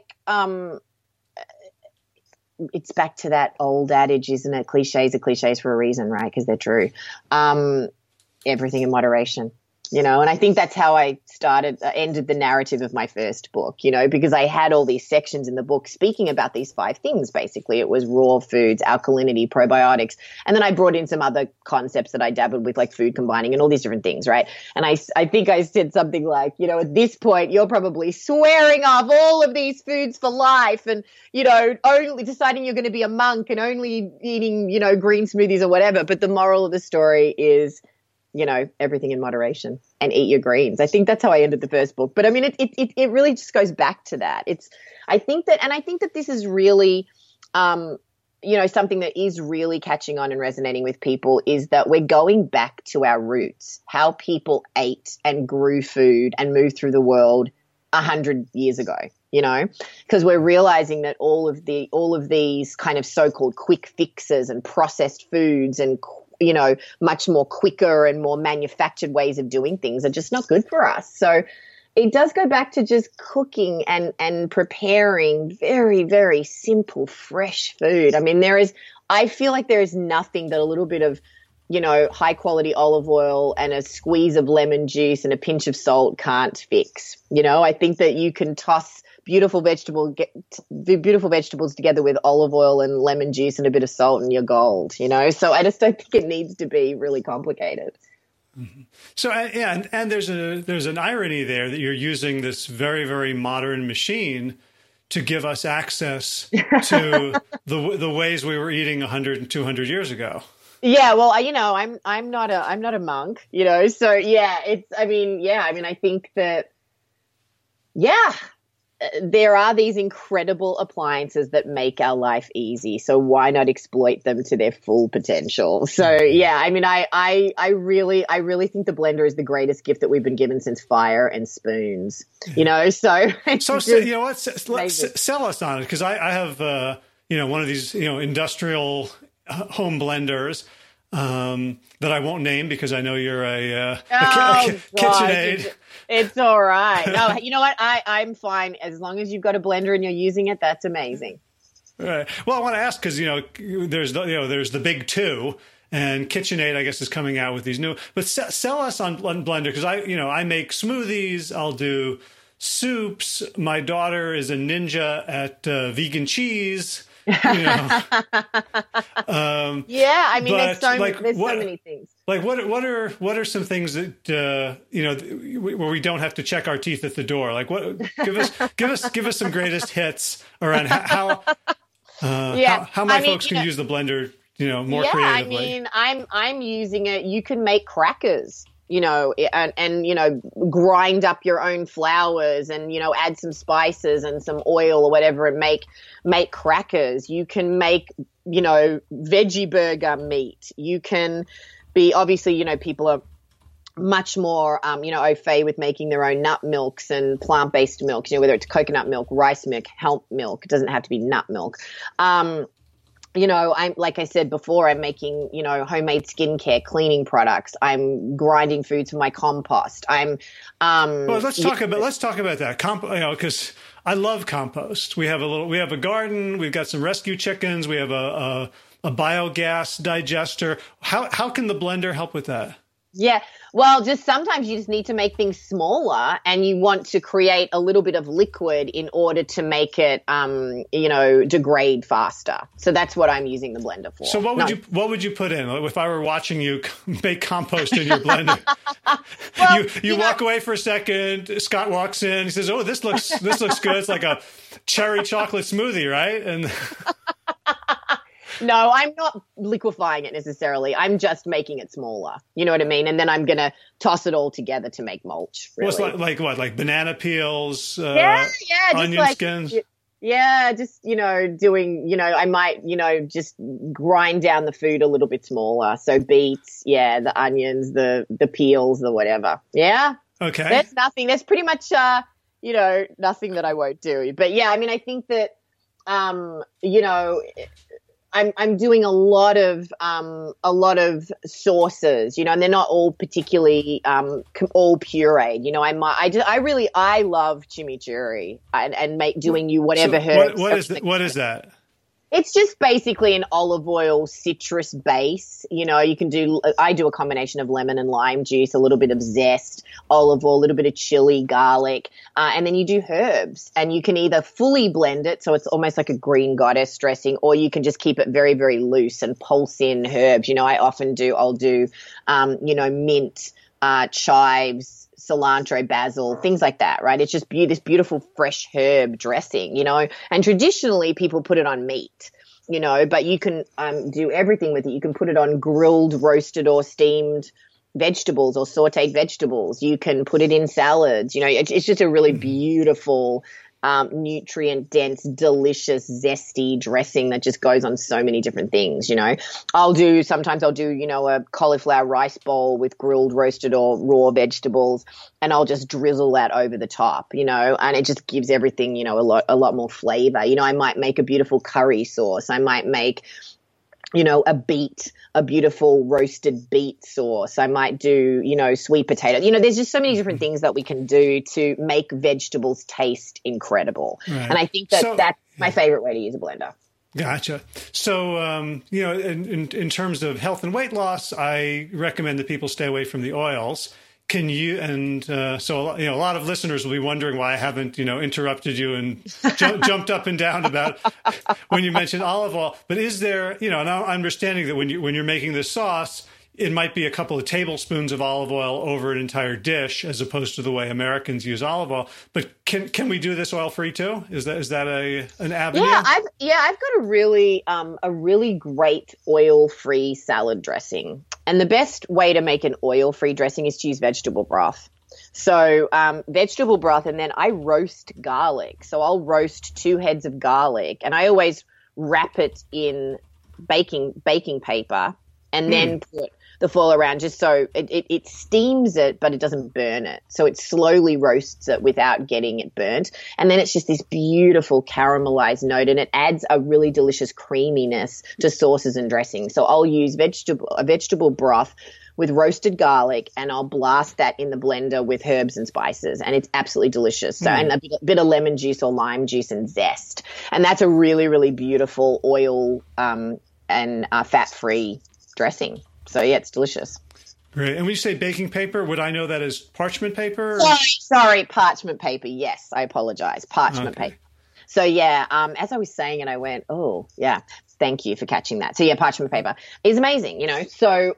it's back to that old adage, isn't it? Cliches are cliches for a reason, right? Because they're true. Everything in moderation. And I think that's how I ended the narrative of my first book, because I had all these sections in the book speaking about these 5 things. Basically, it was raw foods, alkalinity, probiotics. And then I brought in some other concepts that I dabbled with, like food combining and all these different things, right? And I think I said something like, at this point, you're probably swearing off all of these foods for life and, only deciding you're going to be a monk and only eating, green smoothies or whatever. But the moral of the story is, everything in moderation and eat your greens. I think that's how I ended the first book. But I mean, it really just goes back to that. I think that this is really, something that is really catching on and resonating with people is that we're going back to our roots, how people ate and grew food and moved through the world 100 years ago, because we're realizing that all of these kind of so-called quick fixes and processed foods and much more quicker and more manufactured ways of doing things are just not good for us. So it does go back to just cooking and preparing very, very simple, fresh food. I mean, I feel like there is nothing that a little bit of, high quality olive oil and a squeeze of lemon juice and a pinch of salt can't fix. I think that you can toss beautiful vegetables together with olive oil and lemon juice and a bit of salt and you're gold, So I just don't think it needs to be really complicated. Mm-hmm. So, and there's an irony there that you're using this very, very modern machine to give us access to the ways we were eating 100 and 200 years ago. Yeah, well, I'm not a monk, so I think that, there are these incredible appliances that make our life easy. So why not exploit them to their full potential? So I really think the blender is the greatest gift that we've been given since fire and spoons. Let's sell us on it, because I have one of these industrial home blenders that I won't name because I know you're a KitchenAid. It's all right. No, you know what? I'm fine as long as you've got a blender and you're using it. That's amazing. Right. Well, I want to ask because there's the big two, and KitchenAid I guess is coming out with these new. But sell us on blender, because I make smoothies. I'll do soups. My daughter is a ninja at vegan cheese. There's so many things. Like what are some things that where we don't have to check our teeth at the door? Like what? Give us some greatest hits around how my folks can use the blender more creatively. I'm using it. You can make crackers. And grind up your own flours and, add some spices and some oil or whatever and make crackers. You can make, veggie burger meat. You can be, obviously, people are much more, au fait with making their own nut milks and plant-based milk, whether it's coconut milk, rice milk, hemp milk. It doesn't have to be nut milk. I'm, like I said before, I'm making, homemade skincare, cleaning products. I'm grinding foods for my compost. Well, let's talk about that because I love compost. We have a garden. We've got some rescue chickens. We have a biogas digester. How can the blender help with that? Yeah. Well, just sometimes you just need to make things smaller and you want to create a little bit of liquid in order to make it, degrade faster. So that's what I'm using the blender for. So what would you put in if I were watching you make compost in your blender? Well, you walk away for a second. Scott walks in. He says, "Oh, this looks good. It's like a cherry chocolate smoothie, right?" And no, I'm not liquefying it necessarily. I'm just making it smaller. You know what I mean? And then I'm going to toss it all together to make mulch. Really. Well, it's like what? Like banana peels, onion skins? Just, doing, I might, just grind down the food a little bit smaller. So beets, the onions, the peels, the whatever. Yeah. Okay. There's pretty much, nothing that I won't do. But I think that, I'm doing a lot of sauces, and they're not all particularly all pureed. I love chimichurri and doing whatever herbs. What is that? It's just basically an olive oil citrus base. I do a combination of lemon and lime juice, a little bit of zest, olive oil, a little bit of chili, garlic, and then you do herbs. And you can either fully blend it, so it's almost like a green goddess dressing, or you can just keep it very, very loose and pulse in herbs. I'll do mint, chives, cilantro, basil, things like that, right? It's just this beautiful fresh herb dressing, and traditionally people put it on meat, but you can do everything with it. You can put it on grilled, roasted or steamed vegetables or sauteed vegetables. You can put it in salads. It's just a really beautiful, nutrient dense, delicious, zesty dressing that just goes on so many different things. Sometimes I'll do a cauliflower rice bowl with grilled, roasted or raw vegetables, and I'll just drizzle that over the top, and it just gives everything, a lot more flavor. I might make a beautiful curry sauce. I might make a beautiful roasted beet sauce. I might do, sweet potato. There's just so many different things that we can do to make vegetables taste incredible. Right. And I think that's my favorite way to use a blender. Gotcha. So, in terms of health and weight loss, I recommend that people stay away from the oils. Can you, so a lot of listeners will be wondering why I haven't, interrupted you and jumped up and down about when you mentioned olive oil. But is there, and I'm understanding that when you're making this sauce, it might be a couple of tablespoons of olive oil over an entire dish, as opposed to the way Americans use olive oil. But can we do this oil free too? Is that an avenue? Yeah, I've got a really great oil free salad dressing, and the best way to make an oil free dressing is to use vegetable broth. So vegetable broth, and then I roast garlic. So I'll roast 2 heads of garlic, and I always wrap it in baking paper, and then put the foil around, just so it steams it, but it doesn't burn it. So it slowly roasts it without getting it burnt. And then it's just this beautiful caramelized note, and it adds a really delicious creaminess to sauces and dressings. So I'll use a vegetable broth with roasted garlic, and I'll blast that in the blender with herbs and spices, and it's absolutely delicious. So, and a bit of lemon juice or lime juice and zest. And that's a really, really beautiful oil and fat-free dressing. So, yeah, it's delicious. Great. And when you say baking paper, would I know that as parchment paper? Sorry, parchment paper. Yes, I apologize. Parchment paper. So, yeah, as I was saying it, I went, oh, yeah, thank you for catching that. So, yeah, parchment paper is amazing, So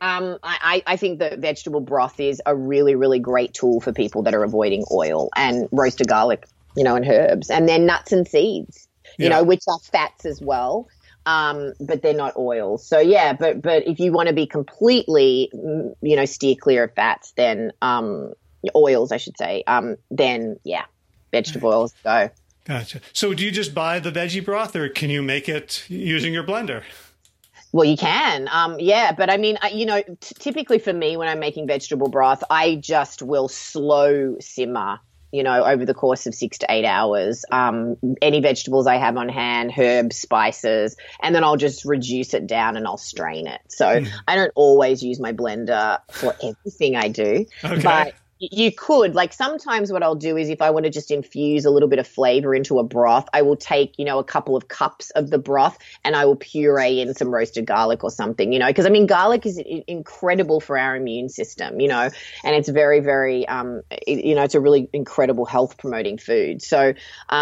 I think that vegetable broth is a really, really great tool for people that are avoiding oil, and roasted garlic, and herbs, and then nuts and seeds, which are fats as well. But they're not oils. So yeah, but if you want to be completely, steer clear of fats, then oils, I should say, then yeah, vegetable oils go. Gotcha. So do you just buy the veggie broth, or can you make it using your blender? Well, you can. But I mean, typically for me, when I'm making vegetable broth, I just will slow simmer, over the course of 6 to 8 hours, any vegetables I have on hand, herbs, spices, and then I'll just reduce it down and I'll strain it. So I don't always use my blender for everything I do, but you could, like, sometimes what I'll do is, if I want to just infuse a little bit of flavor into a broth, I will take, a couple of cups of the broth and I will puree in some roasted garlic or something, because garlic is incredible for our immune system, and it's very, very, it's a really incredible health promoting food. So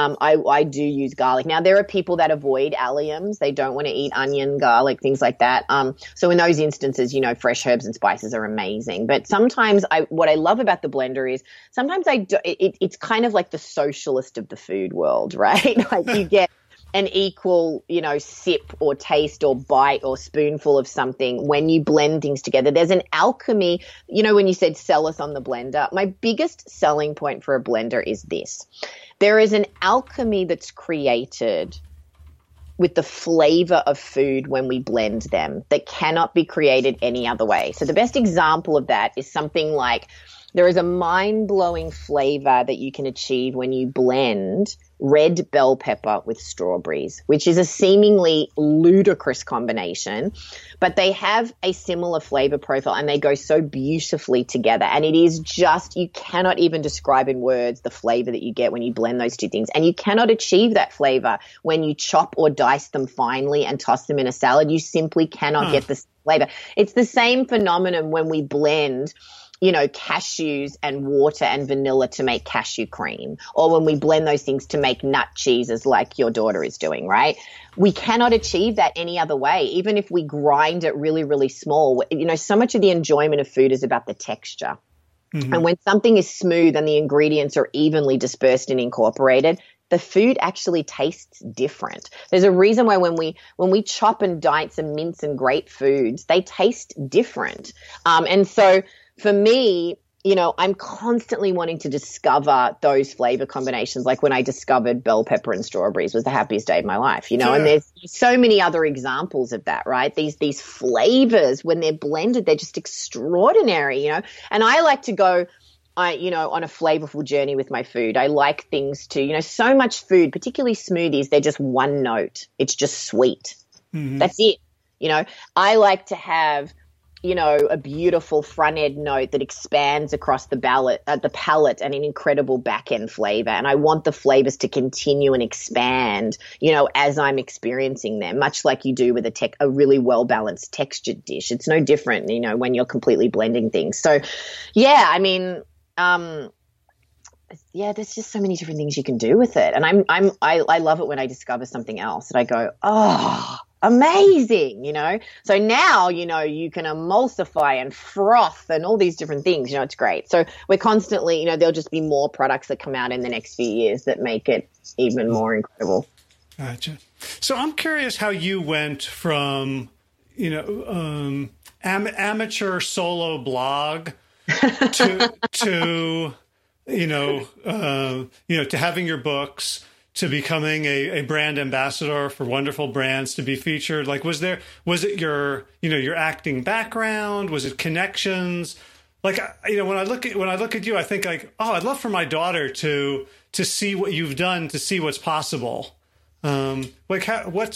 I do use garlic. Now, there are people that avoid alliums. They don't want to eat onion, garlic, things like that. So in those instances, fresh herbs and spices are amazing. But sometimes what I love about the blender is sometimes it's kind of like the socialist of the food world, right? Like you get an equal, sip or taste or bite or spoonful of something when you blend things together. There's an alchemy, when you said sell us on the blender, my biggest selling point for a blender is this. There is an alchemy that's created with the flavor of food when we blend them that cannot be created any other way. So the best example of that is something like, there is a mind-blowing flavor that you can achieve when you blend red bell pepper with strawberries, which is a seemingly ludicrous combination, but they have a similar flavor profile and they go so beautifully together. And it is just, you cannot even describe in words the flavor that you get when you blend those two things. And you cannot achieve that flavor when you chop or dice them finely and toss them in a salad. You simply cannot get the flavor. It's the same phenomenon when we blend cashews and water and vanilla to make cashew cream, or when we blend those things to make nut cheeses like your daughter is doing, right? We cannot achieve that any other way. Even if we grind it really, really small, so much of the enjoyment of food is about the texture. Mm-hmm. And when something is smooth and the ingredients are evenly dispersed and incorporated, the food actually tastes different. There's a reason why when we chop and dice and mince and grate foods, they taste different. And so for me, I'm constantly wanting to discover those flavor combinations. Like when I discovered bell pepper and strawberries was the happiest day of my life, and there's so many other examples of that, right? These flavors, when they're blended, they're just extraordinary, and I like to go, on a flavorful journey with my food. I like things to, so much food, particularly smoothies, they're just one note. It's just sweet. Mm-hmm. That's it. You know, I like to have, you know, a beautiful front end note that expands across the palate and an incredible back end flavor. And I want the flavors to continue and expand, you know, as I'm experiencing them, much like you do with a really well balanced textured dish. It's no different, you know, when you're completely blending things. So, yeah, I mean, yeah, there's just so many different things you can do with it. And I love it when I discover something else that I go, oh, amazing, you know? So now, you know, you can emulsify and froth and all these different things, you know, it's great. So we're constantly, you know, there'll just be more products that come out in the next few years that make it even more incredible. Gotcha. So I'm curious how you went from, you know, amateur solo blog to to having your books, to becoming a brand ambassador for wonderful brands, to be featured. Like, was it your acting background? Was it connections? Like, you know, when I look at you, I think like, oh, I'd love for my daughter to see what you've done, to see what's possible. What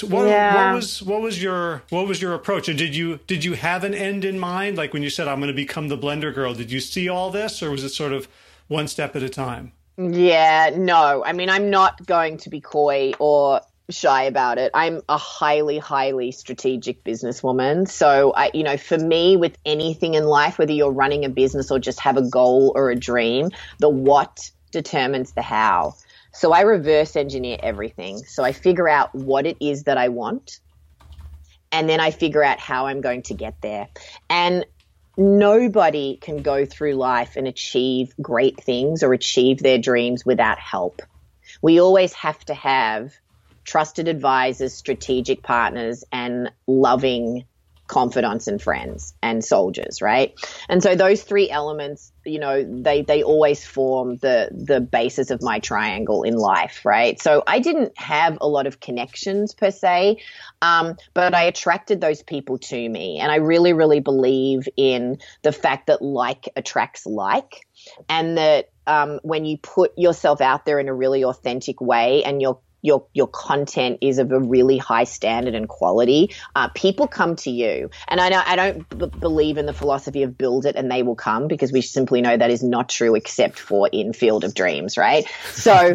was your approach? And did you have an end in mind? Like when you said, I'm going to become the Blender Girl, did you see all this, or was it sort of one step at a time? Yeah, no. I mean, I'm not going to be coy or shy about it. I'm a highly, highly strategic businesswoman. So, for me, with anything in life, whether you're running a business or just have a goal or a dream, the what determines the how. So I reverse engineer everything. So I figure out what it is that I want, and then I figure out how I'm going to get there. And nobody can go through life and achieve great things or achieve their dreams without help. We always have to have trusted advisors, strategic partners, and loving confidants and friends and soldiers, right? And so those three elements, you know, they always form the basis of my triangle in life, right? So I didn't have a lot of connections per se, but I attracted those people to me. And I really, really believe in the fact that like attracts like, and that when you put yourself out there in a really authentic way and your content is of a really high standard and quality, people come to you. And I don't believe in the philosophy of build it and they will come, because we simply know that is not true except for in Field of Dreams, right? So,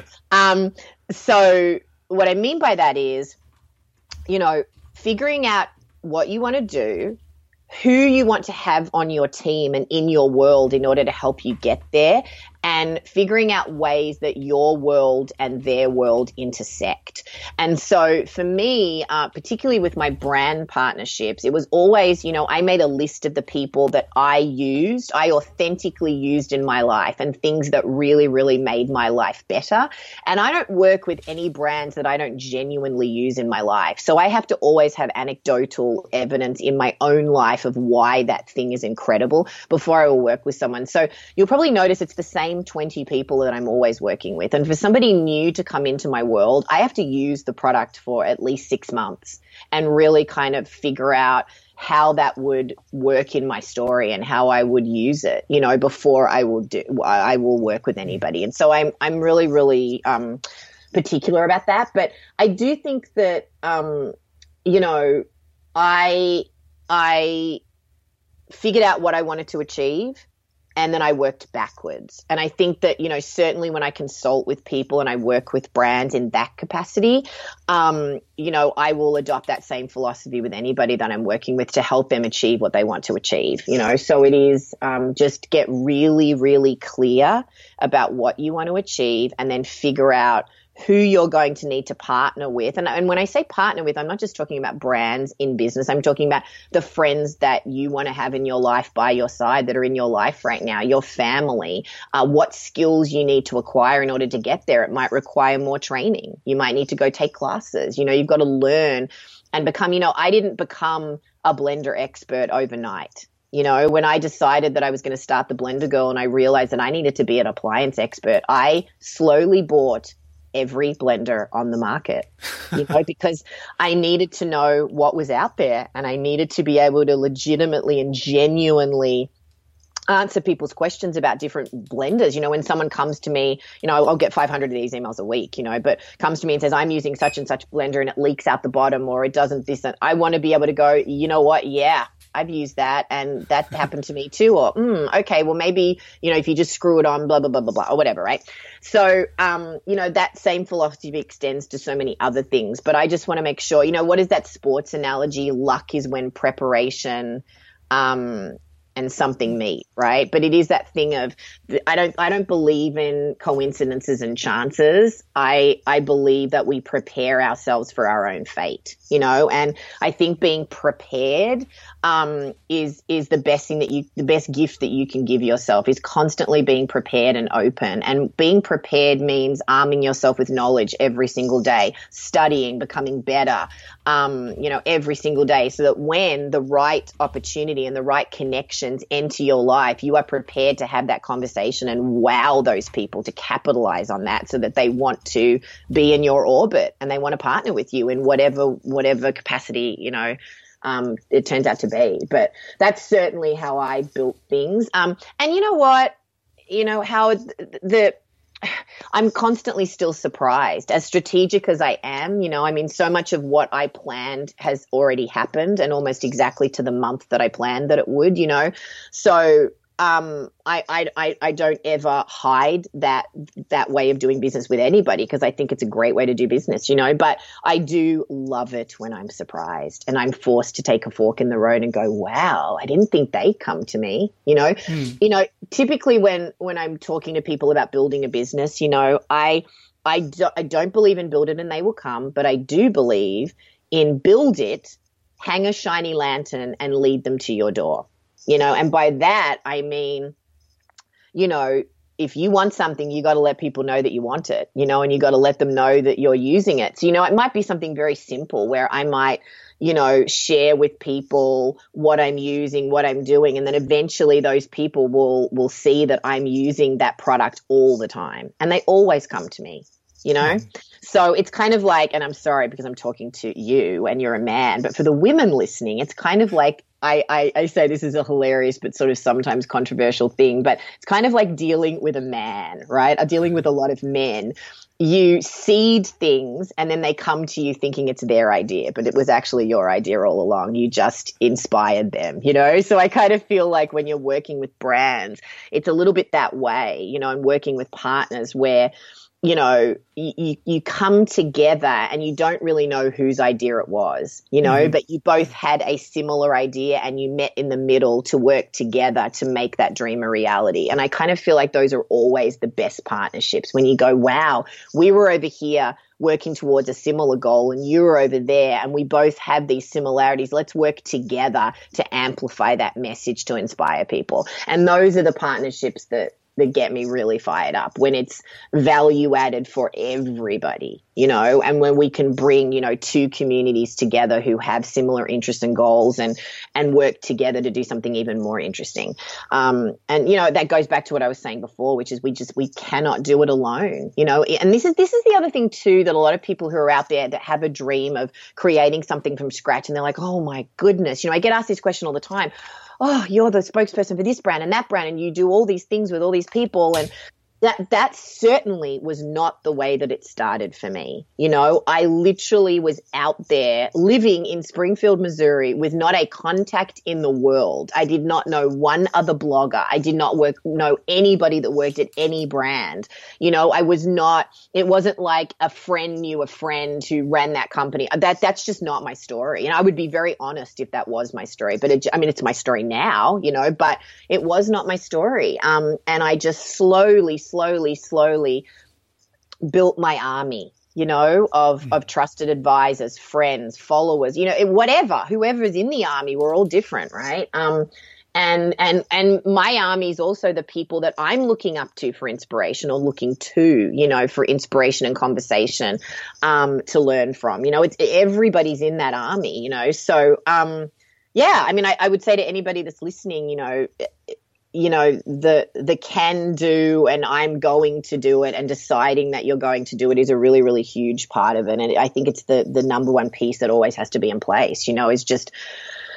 so what I mean by that is, you know, figuring out what you want to do, who you want to have on your team and in your world in order to help you get there, and figuring out ways that your world and their world intersect. And so for me, particularly with my brand partnerships, it was always, you know, I made a list of the people that I authentically used in my life and things that really, really made my life better. And I don't work with any brands that I don't genuinely use in my life. So I have to always have anecdotal evidence in my own life of why that thing is incredible before I will work with someone. So you'll probably notice it's the same 20 people that I'm always working with. And for somebody new to come into my world, I have to use the product for at least 6 months and really kind of figure out how that would work in my story and how I would use it, you know, before I will work with anybody. And so I'm really, really particular about that. But I do think that, you know, I figured out what I wanted to achieve, and then I worked backwards. And I think that, you know, certainly when I consult with people and I work with brands in that capacity, you know, I will adopt that same philosophy with anybody that I'm working with to help them achieve what they want to achieve, you know. So it is just get really, really clear about what you want to achieve, and then figure out who you're going to need to partner with. And when I say partner with, I'm not just talking about brands in business. I'm talking about the friends that you want to have in your life by your side, that are in your life right now, your family, what skills you need to acquire in order to get there. It might require more training. You might need to go take classes. You know, you've got to learn and become, you know, I didn't become a blender expert overnight. You know, when I decided that I was going to start the Blender Girl and I realized that I needed to be an appliance expert, I slowly bought every blender on the market, you know, because I needed to know what was out there, and I needed to be able to legitimately and genuinely answer people's questions about different blenders. You know, when someone comes to me, you know, I'll get 500 of these emails a week, you know, but comes to me and says, I'm using such and such blender and it leaks out the bottom or it doesn't this. And I want to be able to go, you know what? Yeah, I've used that and that happened to me too. Or, okay, well, maybe, you know, if you just screw it on, blah, blah, blah, blah, blah, or whatever, right? So, you know, that same philosophy extends to so many other things. But I just want to make sure, you know, what is that sports analogy? Luck is when preparation, and something meet, right? But it is that thing of I don't believe in coincidences and chances. I believe that we prepare ourselves for our own fate, you know, and I think being prepared is the best thing the best gift that you can give yourself is constantly being prepared and open. And being prepared means arming yourself with knowledge every single day, studying, becoming better, you know, every single day, so that when the right opportunity and the right connection enter your life, you are prepared to have that conversation and wow those people, to capitalize on that so that they want to be in your orbit and they want to partner with you in whatever capacity, you know, it turns out to be. But that's certainly how I built things. And you know what, you know, how I'm constantly still surprised, as strategic as I am, you know, I mean, so much of what I planned has already happened and almost exactly to the month that I planned that it would, you know. So I don't ever hide that way of doing business with anybody because I think it's a great way to do business, you know, but I do love it when I'm surprised and I'm forced to take a fork in the road and go, wow, I didn't think they'd come to me, you know. You know, typically when I'm talking to people about building a business, you know, I don't believe in build it and they will come, but I do believe in build it, hang a shiny lantern and lead them to your door. You know, and by that, I mean, you know, if you want something, you got to let people know that you want it, you know, and you got to let them know that you're using it. So, you know, it might be something very simple where I might, you know, share with people what I'm using, what I'm doing. And then eventually those people will see that I'm using that product all the time. And they always come to me, you know. So it's kind of like, and I'm sorry because I'm talking to you and you're a man, but for the women listening, it's kind of like, I say this is a hilarious but sort of sometimes controversial thing, but it's kind of like dealing with a man, right? Dealing with a lot of men. You seed things and then they come to you thinking it's their idea, but it was actually your idea all along. You just inspired them, you know? So I kind of feel like when you're working with brands, it's a little bit that way, you know, and working with partners where, you know, you come together and you don't really know whose idea it was, you know, but you both had a similar idea and you met in the middle to work together to make that dream a reality. And I kind of feel like those are always the best partnerships when you go, wow, we were over here working towards a similar goal and you were over there and we both have these similarities. Let's work together to amplify that message to inspire people. And those are the partnerships that get me really fired up, when it's value added for everybody, you know, and when we can bring, you know, two communities together who have similar interests and goals and work together to do something even more interesting. And, you know, that goes back to what I was saying before, which is we cannot do it alone, you know, and this is the other thing too, that a lot of people who are out there that have a dream of creating something from scratch and they're like, oh my goodness, you know, I get asked this question all the time. Oh, you're the spokesperson for this brand and that brand and you do all these things with all these people. And that certainly was not the way that it started for me. You know, I literally was out there living in Springfield, Missouri with not a contact in the world. I did not know one other blogger. I did not know anybody that worked at any brand. You know, it wasn't like a friend knew a friend who ran that company. That's just not my story. And I would be very honest if that was my story, but it's my story now, you know, but it was not my story. And I just slowly built my army, you know, of trusted advisors, friends, followers, you know, whoever's in the army, we're all different, right? And my army is also the people that I'm looking up to for inspiration or looking to, you know, for inspiration and conversation, to learn from, you know, everybody's in that army, you know? So, yeah, I mean, I would say to anybody that's listening, you know, the can do and I'm going to do it and deciding that you're going to do it is a really, really huge part of it. And I think it's the number one piece that always has to be in place, you know, is just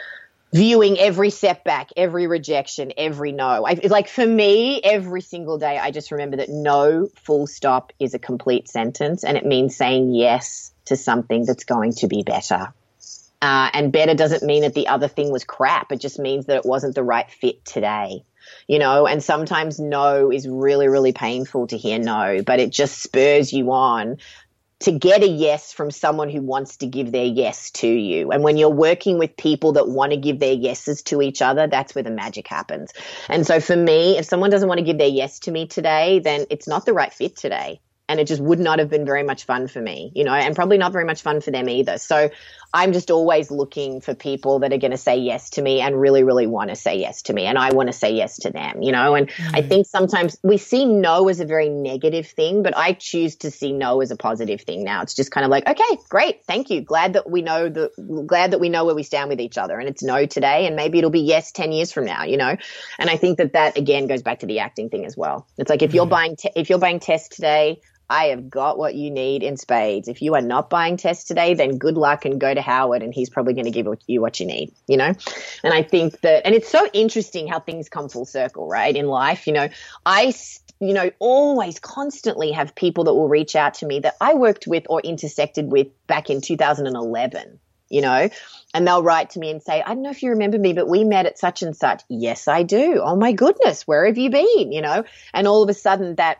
viewing every setback, every rejection, every no. Like for me, every single day, I just remember that no full stop is a complete sentence, and it means saying yes to something that's going to be better. And better doesn't mean that the other thing was crap. It just means that it wasn't the right fit today. And sometimes no is really, really painful to hear no, but it just spurs you on to get a yes from someone who wants to give their yes to you. And when you're working with people that want to give their yeses to each other, that's where the magic happens. And so for me, if someone doesn't want to give their yes to me today, then it's not the right fit today. And it just would not have been very much fun for me, and probably not very much fun for them either. So I'm just always looking for people that are going to say yes to me and really, really want to say yes to me. And I want to say yes to them, And I think sometimes we see no as a very negative thing, but I choose to see no as a positive thing now. It's just kind of like, okay, great. Thank you. Glad that we know where we stand with each other. And it's no today. And maybe it'll be yes 10 years from now, And I think that again goes back to the acting thing as well. It's like if you're buying Tess today, I have got what you need in spades. If you are not buying Tess today, then good luck and go to Howard, and he's probably going to give you what you need, And I think that, and it's so interesting how things come full circle, right? In life, I always constantly have people that will reach out to me that I worked with or intersected with back in 2011, and they'll write to me and say, I don't know if you remember me, but we met at such and such. Yes, I do. Oh my goodness, where have you been? And all of a sudden that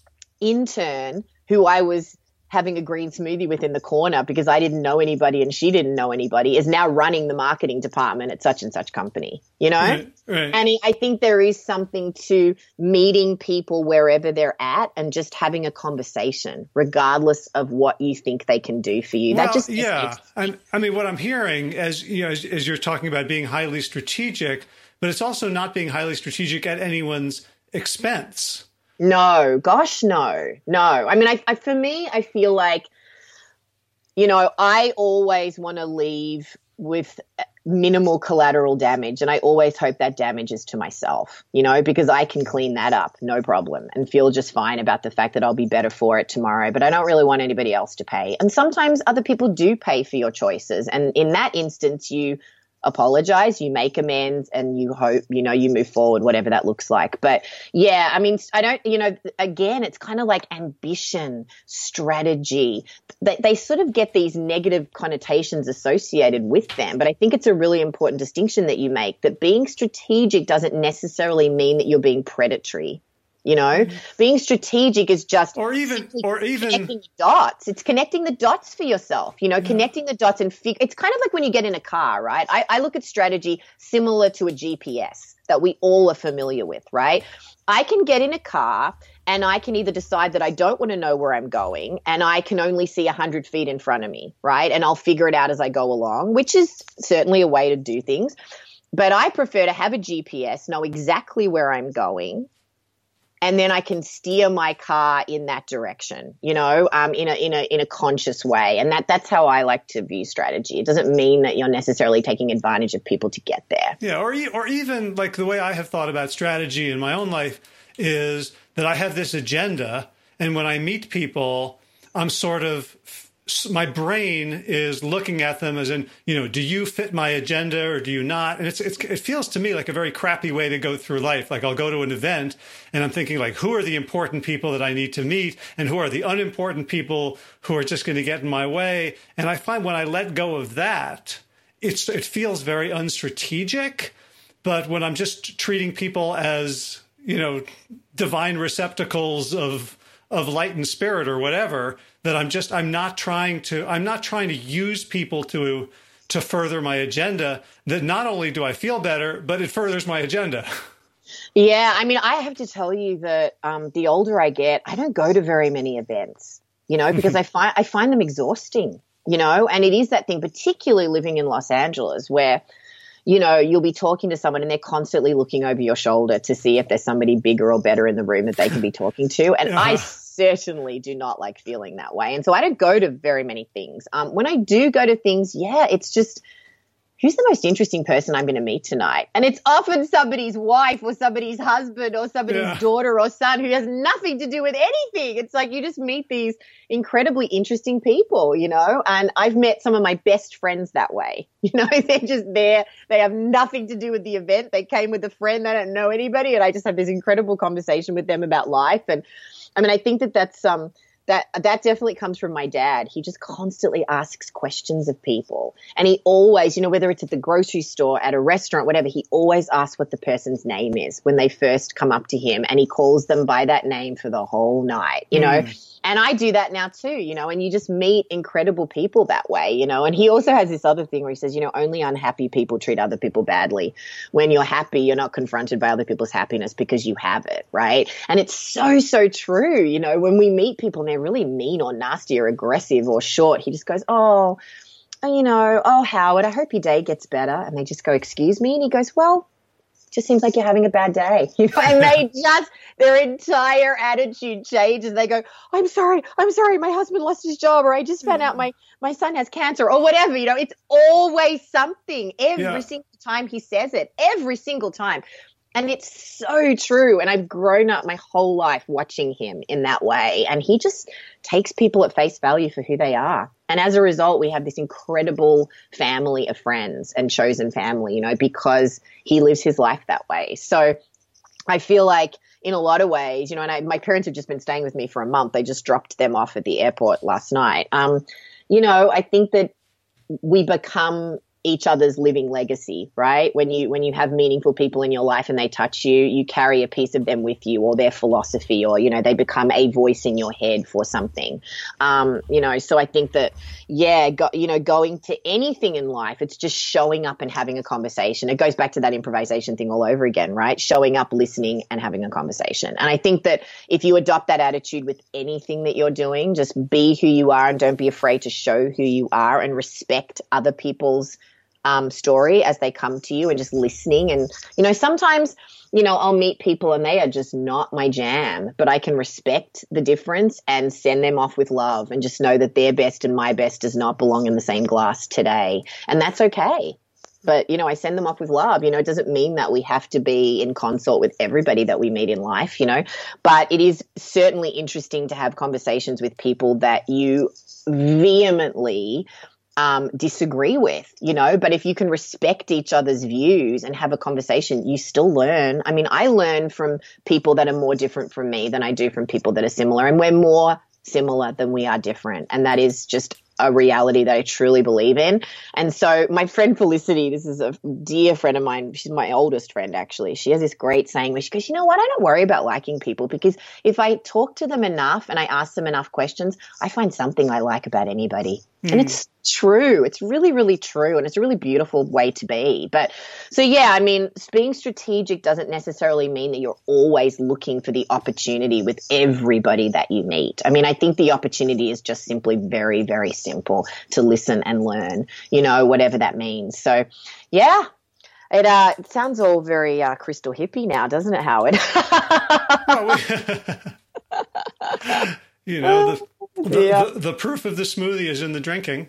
intern who I was having a green smoothie with in the corner because I didn't know anybody and she didn't know anybody is now running the marketing department at such and such company, Right. And I think there is something to meeting people wherever they're at and just having a conversation, regardless of what you think they can do for you. Well, that just yeah. I mean, what I'm hearing as you're talking about being highly strategic, but it's also not being highly strategic at anyone's expense. No, gosh, no. I mean, for me, I feel like, I always want to leave with minimal collateral damage. And I always hope that damage is to myself, because I can clean that up, no problem, and feel just fine about the fact that I'll be better for it tomorrow. But I don't really want anybody else to pay. And sometimes other people do pay for your choices. And in that instance, you apologize, you make amends, and you hope, you move forward, whatever that looks like. But yeah, I mean, I don't, again, it's kind of like ambition, strategy. They sort of get these negative connotations associated with them. But I think it's a really important distinction that you make, that being strategic doesn't necessarily mean that you're being predatory. Being strategic is just even connecting the dots. It's connecting the dots for yourself, connecting the dots and it's kind of like when you get in a car, right? I look at strategy similar to a GPS that we all are familiar with, right? I can get in a car and I can either decide that I don't want to know where I'm going and I can only see 100 feet in front of me, right? And I'll figure it out as I go along, which is certainly a way to do things. But I prefer to have a GPS, know exactly where I'm going, and then I can steer my car in that direction, in a conscious way. And that's how I like to view strategy. It doesn't mean that you're necessarily taking advantage of people to get there. Yeah, or even like the way I have thought about strategy in my own life is that I have this agenda, and when I meet people, I'm sort of my brain is looking at them as in, do you fit my agenda or do you not? And it feels to me like a very crappy way to go through life. Like I'll go to an event and I'm thinking like, who are the important people that I need to meet and who are the unimportant people who are just going to get in my way? And I find when I let go of that, it feels very unstrategic. But when I'm just treating people as, divine receptacles of light and spirit or whatever, that I'm not trying to use people to further my agenda, that not only do I feel better, but it furthers my agenda. Yeah. I mean, I have to tell you that the older I get, I don't go to very many events, because I find them exhausting, and it is that thing, particularly living in Los Angeles where, you'll be talking to someone and they're constantly looking over your shoulder to see if there's somebody bigger or better in the room that they can be talking to. And I certainly do not like feeling that way. And so I don't go to very many things. When I do go to things, it's just who's the most interesting person I'm going to meet tonight? And it's often somebody's wife or somebody's husband or somebody's daughter or son who has nothing to do with anything. It's like you just meet these incredibly interesting people, you know, and I've met some of my best friends that way. You know, they're just there. They have nothing to do with the event. They came with a friend. They don't know anybody. And I just have this incredible conversation with them about life. And I mean, I think that's that definitely comes from my dad. He just constantly asks questions of people. And he always, you know, whether it's at the grocery store, at a restaurant, whatever, he always asks what the person's name is when they first come up to him. And he calls them by that name for the whole night, you know. And I do that now too, you know, and you just meet incredible people that way, you know. And he also has this other thing where he says, you know, only unhappy people treat other people badly. When you're happy, you're not confronted by other people's happiness because you have it, right? And it's so, so true, you know, when we meet people and they're really mean or nasty or aggressive or short, he just goes, oh, Howard, I hope your day gets better. And they just go, excuse me? And he goes, well, just seems like you're having a bad day. You know, and they just, their entire attitude changes. They go, I'm sorry, my husband lost his job, or I just found out my son has cancer, or whatever. You know, it's always something every single time he says it, every single time. And it's so true. And I've grown up my whole life watching him in that way. And he just takes people at face value for who they are. And as a result, we have this incredible family of friends and chosen family, you know, because he lives his life that way. So I feel like in a lot of ways, you know, and my parents have just been staying with me for a month. They just dropped them off at the airport last night. You know, I think that we become each other's living legacy, right? When you have meaningful people in your life and they touch you, you carry a piece of them with you, or their philosophy, or, you know, they become a voice in your head for something. You know, so I think that, going to anything in life, it's just showing up and having a conversation. It goes back to that improvisation thing all over again, right? Showing up, listening, and having a conversation. And I think that if you adopt that attitude with anything that you're doing, just be who you are and don't be afraid to show who you are, and respect other people's story as they come to you, and just listening. And, you know, sometimes, you know, I'll meet people and they are just not my jam, but I can respect the difference and send them off with love, and just know that their best and my best does not belong in the same glass today. And that's okay. But, you know, I send them off with love. You know, it doesn't mean that we have to be in consort with everybody that we meet in life, you know, but it is certainly interesting to have conversations with people that you vehemently disagree with, you know, but if you can respect each other's views and have a conversation, you still learn. I mean, I learn from people that are more different from me than I do from people that are similar, and we're more similar than we are different. And that is just a reality that I truly believe in. And so my friend Felicity, this is a dear friend of mine. She's my oldest friend, actually. She has this great saying where she goes, you know what? I don't worry about liking people, because if I talk to them enough and I ask them enough questions, I find something I like about anybody. And it's true. It's really, really true. And it's a really beautiful way to be. But so, yeah, I mean, being strategic doesn't necessarily mean that you're always looking for the opportunity with everybody that you meet. I mean, I think the opportunity is just simply very, very simple to listen and learn, you know, whatever that means. So, yeah. It sounds all very crystal hippie now, doesn't it, Howard? You know, the proof of the smoothie is in the drinking.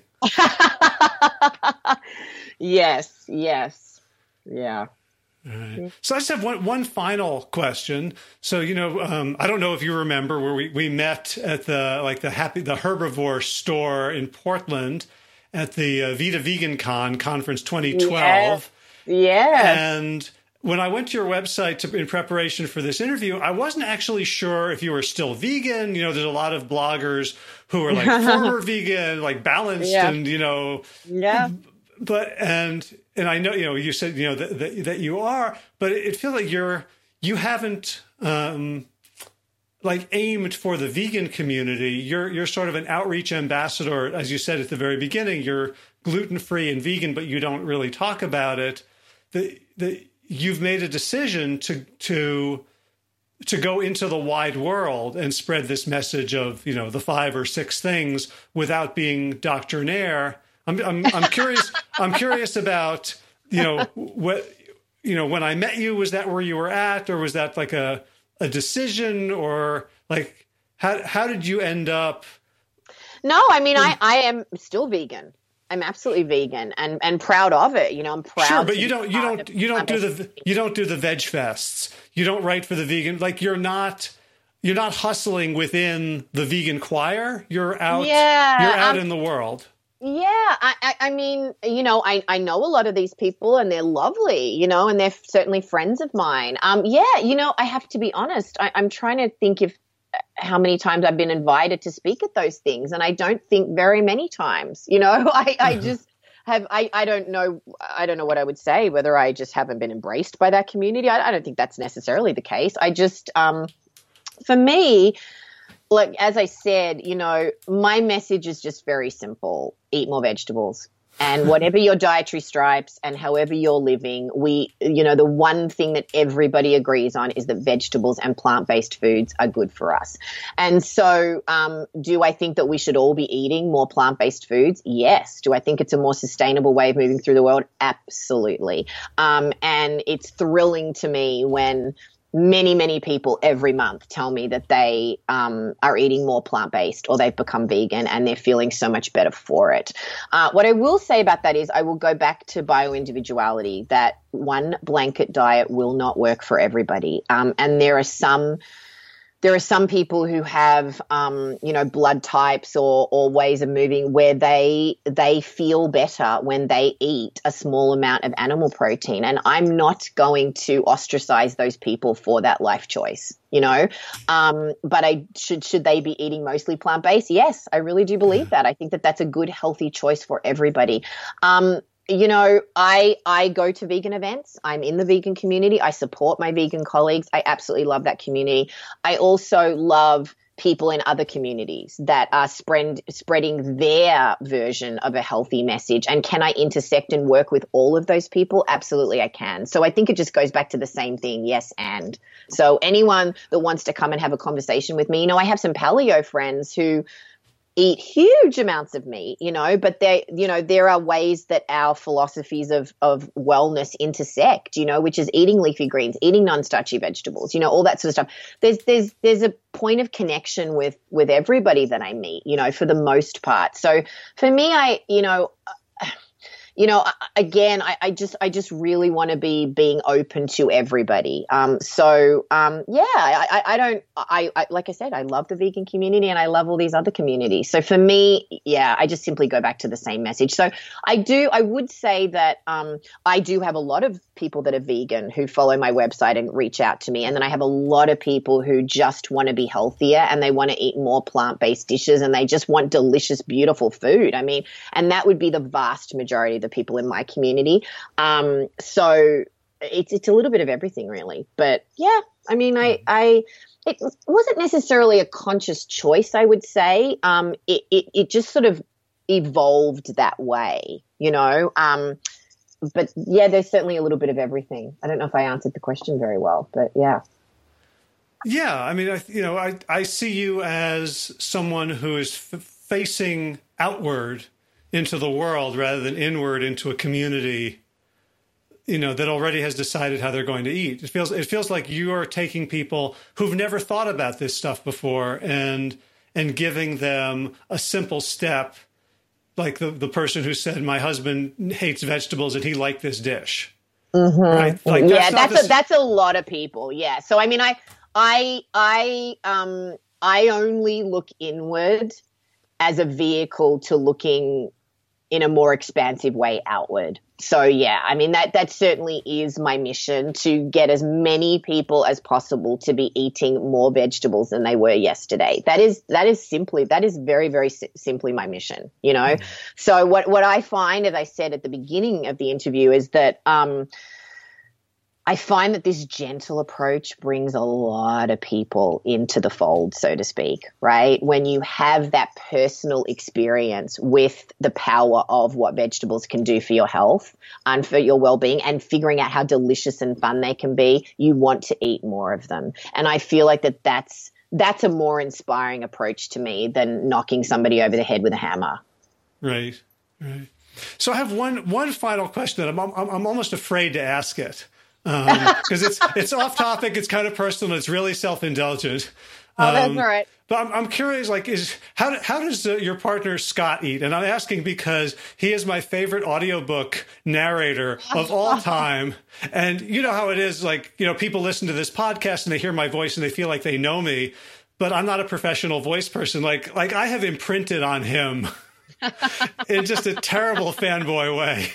Yes. Yeah. Right. So I just have one final question. So, you know, I don't know if you remember where we met at the Herbivore store in Portland at the Vita Vegan Con Conference 2012. Yeah. And when I went to your website in preparation for this interview, I wasn't actually sure if you were still vegan. You know, there's a lot of bloggers who are like former vegan, like balanced, and, you know, but, and I know, you know, you said, you know, that you are, but it feels like you haven't, like aimed for the vegan community. You're sort of an outreach ambassador. As you said at the very beginning, you're gluten-free and vegan, but you don't really talk about it. You've made a decision to go into the wide world and spread this message of, you know, the 5 or 6 things without being doctrinaire. I'm curious. I'm curious about, you know, what, you know, when I met you, was that where you were at, or was that like a decision, or like how did you end up? No, I mean, I am still vegan. I'm absolutely vegan and proud of it. You know, I'm proud. Sure, but you don't do the veg fests. You don't write for the vegan. Like you're not hustling within the vegan choir. You're out. Yeah, you're out in the world. Yeah, I mean, you know, I know a lot of these people and they're lovely, you know, and they're certainly friends of mine. Yeah, you know, I have to be honest. I'm trying to think if how many times I've been invited to speak at those things, and I don't think very many times. You know, I just have I don't know what I would say, whether I just haven't been embraced by that community. I don't think that's necessarily the case. I just for me, like, as I said, you know, my message is just very simple. Eat more vegetables. And whatever your dietary stripes and however you're living, you know, the one thing that everybody agrees on is that vegetables and plant-based foods are good for us. And so do I think that we should all be eating more plant-based foods? Yes. Do I think it's a more sustainable way of moving through the world? Absolutely. And it's thrilling to me when many, many people every month tell me that they are eating more plant-based or they've become vegan and they're feeling so much better for it. What I will say about that is I will go back to bio-individuality, that one blanket diet will not work for everybody. And there are some people who have, you know, blood types or ways of moving where they feel better when they eat a small amount of animal protein. And I'm not going to ostracize those people for that life choice, you know. But should they be eating mostly plant-based? Yes, I really do believe that. I think that that's a good, healthy choice for everybody. You know, I go to vegan events. I'm in the vegan community. I support my vegan colleagues. I absolutely love that community. I also love people in other communities that are spreading their version of a healthy message. And can I intersect and work with all of those people? Absolutely, I can. So I think it just goes back to the same thing. Yes, and so anyone that wants to come and have a conversation with me, you know, I have some paleo friends who eat huge amounts of meat, you know, but there are ways that our philosophies of wellness intersect, you know, which is eating leafy greens, eating non-starchy vegetables, you know, all that sort of stuff. There's a point of connection with everybody that I meet, you know, for the most part. So for me, again, I just really want to be being open to everybody. I like I said, I love the vegan community and I love all these other communities. So for me, yeah, I just simply go back to the same message. So I would say that I do have a lot of people that are vegan who follow my website and reach out to me. And then I have a lot of people who just want to be healthier and they want to eat more plant-based dishes and they just want delicious, beautiful food. I mean, and that would be the vast majority of the people in my community. So it's a little bit of everything really. But yeah, I mean, it wasn't necessarily a conscious choice, I would say. It just sort of evolved that way, you know. But yeah, there's certainly a little bit of everything. I don't know if I answered the question very well, but yeah. Yeah, I mean, I see you as someone who is facing outward into the world rather than inward into a community, you know, that already has decided how they're going to eat. It feels like you are taking people who've never thought about this stuff before and giving them a simple step. Like the person who said, my husband hates vegetables and he liked this dish. Mm-hmm. Right? Like, yeah, that's a lot of people. Yeah. So, I mean, I only look inward as a vehicle to looking in a more expansive way outward. So, yeah, I mean, that certainly is my mission, to get as many people as possible to be eating more vegetables than they were yesterday. That is very, very simply my mission, you know. Mm-hmm. So what I find, as I said at the beginning of the interview, is that I find that this gentle approach brings a lot of people into the fold, so to speak, right? When you have that personal experience with the power of what vegetables can do for your health and for your well-being, and figuring out how delicious and fun they can be, you want to eat more of them. And I feel like that's a more inspiring approach to me than knocking somebody over the head with a hammer. Right. So I have one final question that I'm almost afraid to ask it. Because it's off topic, it's kind of personal, it's really self-indulgent. Oh, that's all right. But I'm curious, like, how does your partner Scott eat? And I'm asking because he is my favorite audiobook narrator of all time. And you know how it is, like, you know, people listen to this podcast and they hear my voice and they feel like they know me, but I'm not a professional voice person. Like I have imprinted on him in just a terrible fanboy way.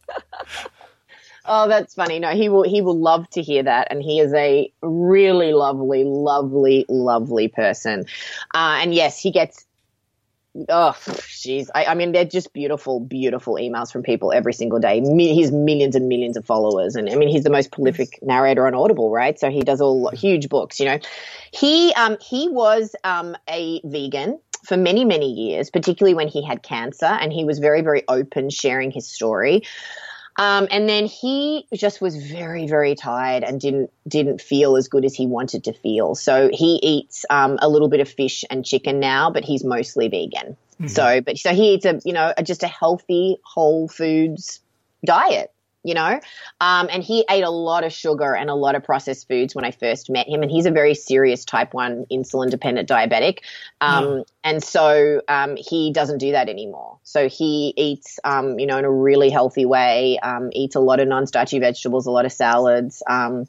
Oh, that's funny. No, he will love to hear that. And he is a really lovely, lovely, lovely person. And yes, he gets, oh, geez. I mean, they're just beautiful, beautiful emails from people every single day. He has millions and millions of followers. And I mean, he's the most prolific narrator on Audible, right? So he does all huge books, you know. He was a vegan for many, many years, particularly when he had cancer. And he was very, very open sharing his story. And then he just was very, very tired and didn't feel as good as he wanted to feel. So he eats a little bit of fish and chicken now, but he's mostly vegan. Mm-hmm. So he eats just a healthy whole foods diet, you know. And he ate a lot of sugar and a lot of processed foods when I first met him. And he's a very serious type 1 insulin dependent diabetic. And so he doesn't do that anymore. So he eats, in a really healthy way, eats a lot of non-starchy vegetables, a lot of salads.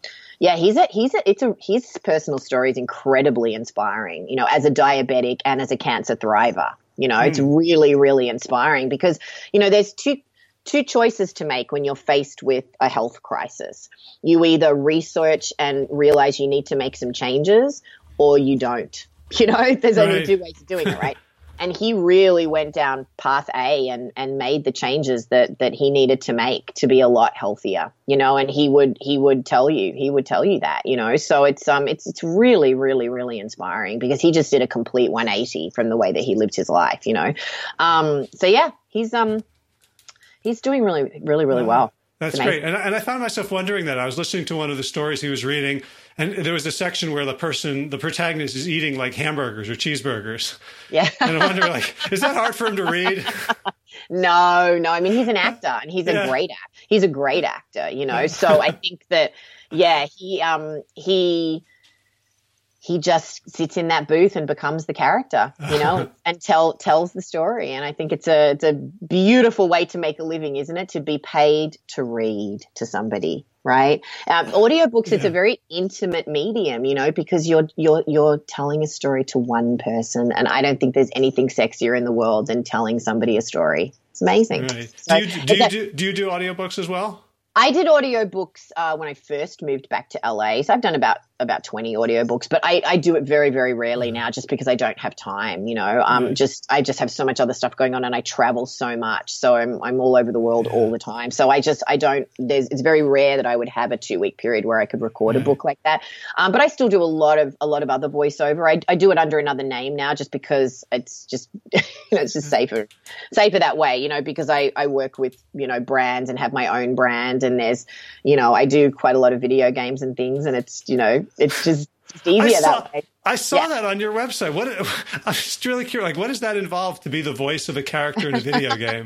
His personal story is incredibly inspiring, you know, as a diabetic and as a cancer thriver. You know, it's really, really inspiring because, you know, there's two choices to make when you're faced with a health crisis. You either research and realize you need to make some changes or you don't. You know, there's only two ways of doing it, right? And he really went down path A and made the changes that he needed to make to be a lot healthier, you know, and he would tell you that, you know. So it's really, really, really inspiring because he just did a complete 180 from the way that he lived his life, you know. He's doing really, really, really well. That's great. And I found myself wondering that. I was listening to one of the stories he was reading, and there was a section where the protagonist is eating like hamburgers or cheeseburgers. Yeah. And I wonder, like, is that hard for him to read? No. I mean, he's an actor and he's a great actor. He's a great actor, you know. So I think that, he just sits in that booth and becomes the character, you know, and tells the story. And I think it's a beautiful way to make a living, isn't it? To be paid to read to somebody, right? Audiobooks, it's a very intimate medium, you know, because you're telling a story to one person. And I don't think there's anything sexier in the world than telling somebody a story. It's amazing. Right. So, do you do audiobooks as well? I did audiobooks when I first moved back to LA. So I've done about 20 audiobooks, but I do it very, very rarely now just because I don't have time, you know. I just have so much other stuff going on and I travel so much. So I'm all over the world all the time. So it's very rare that I would have a 2-week period where I could record a book like that. But I still do a lot of other voiceover. I do it under another name now just because it's just, it's just safer that way, you know, because I work with, you know, brands and have my own brand. And there's, you know, I do quite a lot of video games and things, and it's, you know, it's just easier that way. I saw that on your website. I'm just really curious. Like, what does that involve to be the voice of a character in a video game?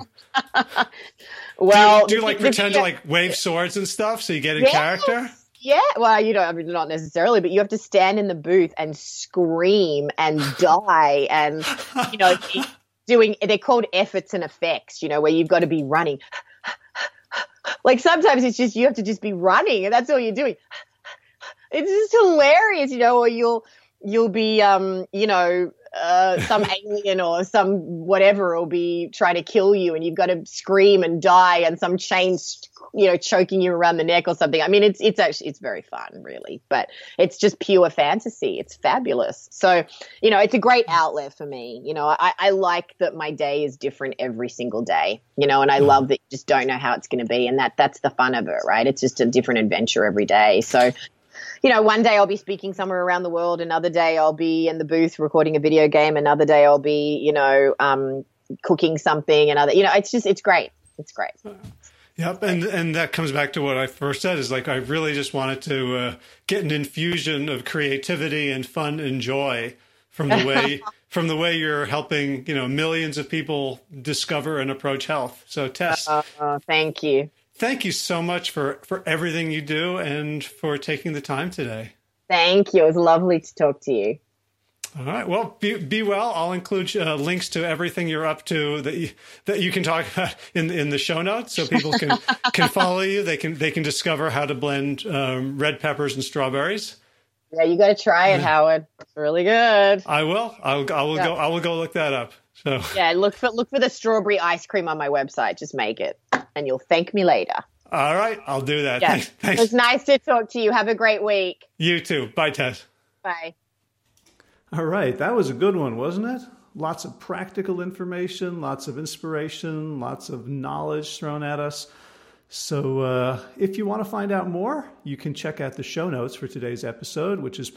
Well, do you like pretend to like wave swords and stuff so you get in character? Yeah, well, you know, I mean, not necessarily, but you have to stand in the booth and scream and die, and you know, they're called efforts and effects. You know, where you've got to be running. Like sometimes it's just you have to just be running and that's all you're doing. It's just hilarious, you know, or you'll be you know, some alien or some whatever will be trying to kill you and you've got to scream and die and some chains, you know, choking you around the neck or something. I mean, it's actually very fun, really, but it's just pure fantasy. It's fabulous. So, you know, it's a great outlet for me. You know, I like that my day is different every single day, you know, and I love that you just don't know how it's going to be. And that's the fun of it, right? It's just a different adventure every day. So, you know, one day I'll be speaking somewhere around the world. Another day I'll be in the booth recording a video game. Another day I'll be, you know, cooking something. Another, you know, it's great. It's great. Yep, and that comes back to what I first said is like I really just wanted to get an infusion of creativity and fun and joy from the way you're helping, you know, millions of people discover and approach health. So Tess, thank you. Thank you so much for everything you do and for taking the time today. Thank you. It was lovely to talk to you. All right. Well, be well. I'll include links to everything you're up to that you can talk about in the show notes, so people can follow you. They can discover how to blend red peppers and strawberries. Yeah, you got to try it, Howard. It's really good. I will. I will go look that up. So yeah, look for the strawberry ice cream on my website. Just make it, and you'll thank me later. All right, I'll do that. Yeah. Thanks. It was nice to talk to you. Have a great week. You too. Bye, Tess. Bye. All right, that was a good one, wasn't it? Lots of practical information, lots of inspiration, lots of knowledge thrown at us. So if you want to find out more, you can check out the show notes for today's episode, which is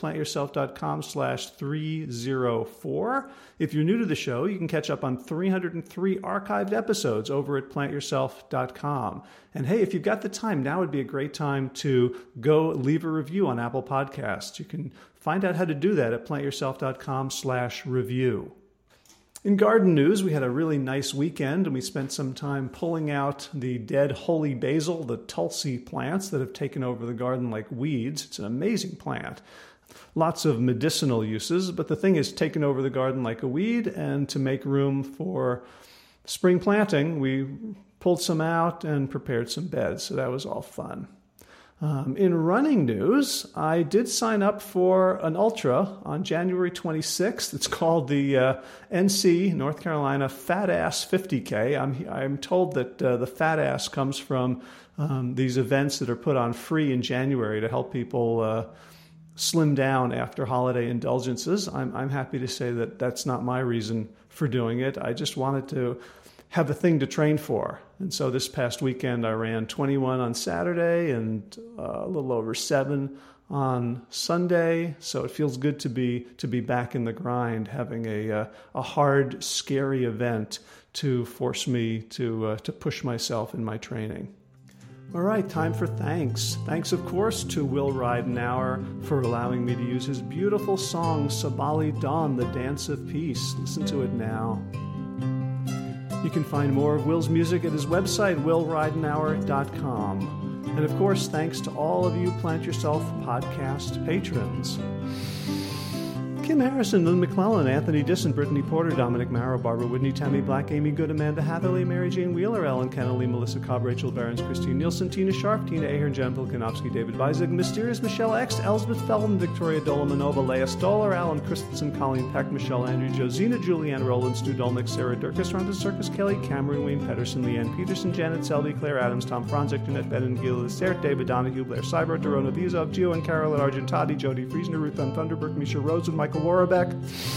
plantyourself.com/304. If you're new to the show, you can catch up on 303 archived episodes over at plantyourself.com. And hey, if you've got the time, now would be a great time to go leave a review on Apple Podcasts. You can find out how to do that at plantyourself.com/review. In garden news, we had a really nice weekend and we spent some time pulling out the dead holy basil, the Tulsi plants that have taken over the garden like weeds. It's an amazing plant. Lots of medicinal uses, but the thing is taken over the garden like a weed, and to make room for spring planting, we pulled some out and prepared some beds, so that was all fun. In running news, I did sign up for an ultra on January 26th. It's called the NC, North Carolina Fat Ass 50K. I'm told that the fat ass comes from these events that are put on free in January to help people slim down after holiday indulgences. I'm happy to say that that's not my reason for doing it. I just wanted to have a thing to train for. And so this past weekend I ran 21 on Saturday and a little over 7 on Sunday. So it feels good to be back in the grind, having a hard, scary event to force me to push myself in my training. All right, time for thanks. Thanks, of course, to Will Ridenauer for allowing me to use his beautiful song, Sabali Dawn, the Dance of Peace. Listen to it now. You can find more of Will's music at his website, willridenauer.com. And of course, thanks to all of you Plant Yourself podcast patrons. Kim Harrison, Lynn McClellan, Anthony Disson, Brittany Porter, Dominic Marrow, Barbara Whitney, Tammy Black, Amy Good, Amanda Hatherley, Mary Jane Wheeler, Ellen Kennelly, Melissa Cobb, Rachel Behrens, Christine Nielsen, Tina Sharp, Tina Ahern, Jen Pilkanowski, David Weizig, Mysterious Michelle X, Elsbeth Feldman, Victoria Dolomanova, Leah Stoller, Alan Christensen, Colleen Peck, Michelle Andrew, Josina, Julianne Rowland, Stu Dolnick, Sarah Durkis, Rhonda Circus, Kelly, Cameron, Wayne Pedersen, Leanne Peterson, Janet Selby, Claire Adams, Tom Franzik, Jeanette Beden, Gil Lissert, David Donahue, Blair Seibert, Dorona Vizov, Gio and Carolyn Argentati, Jody Friesner, Ruth Van Thunderberg, Misha Rose, and Michael Warbeck.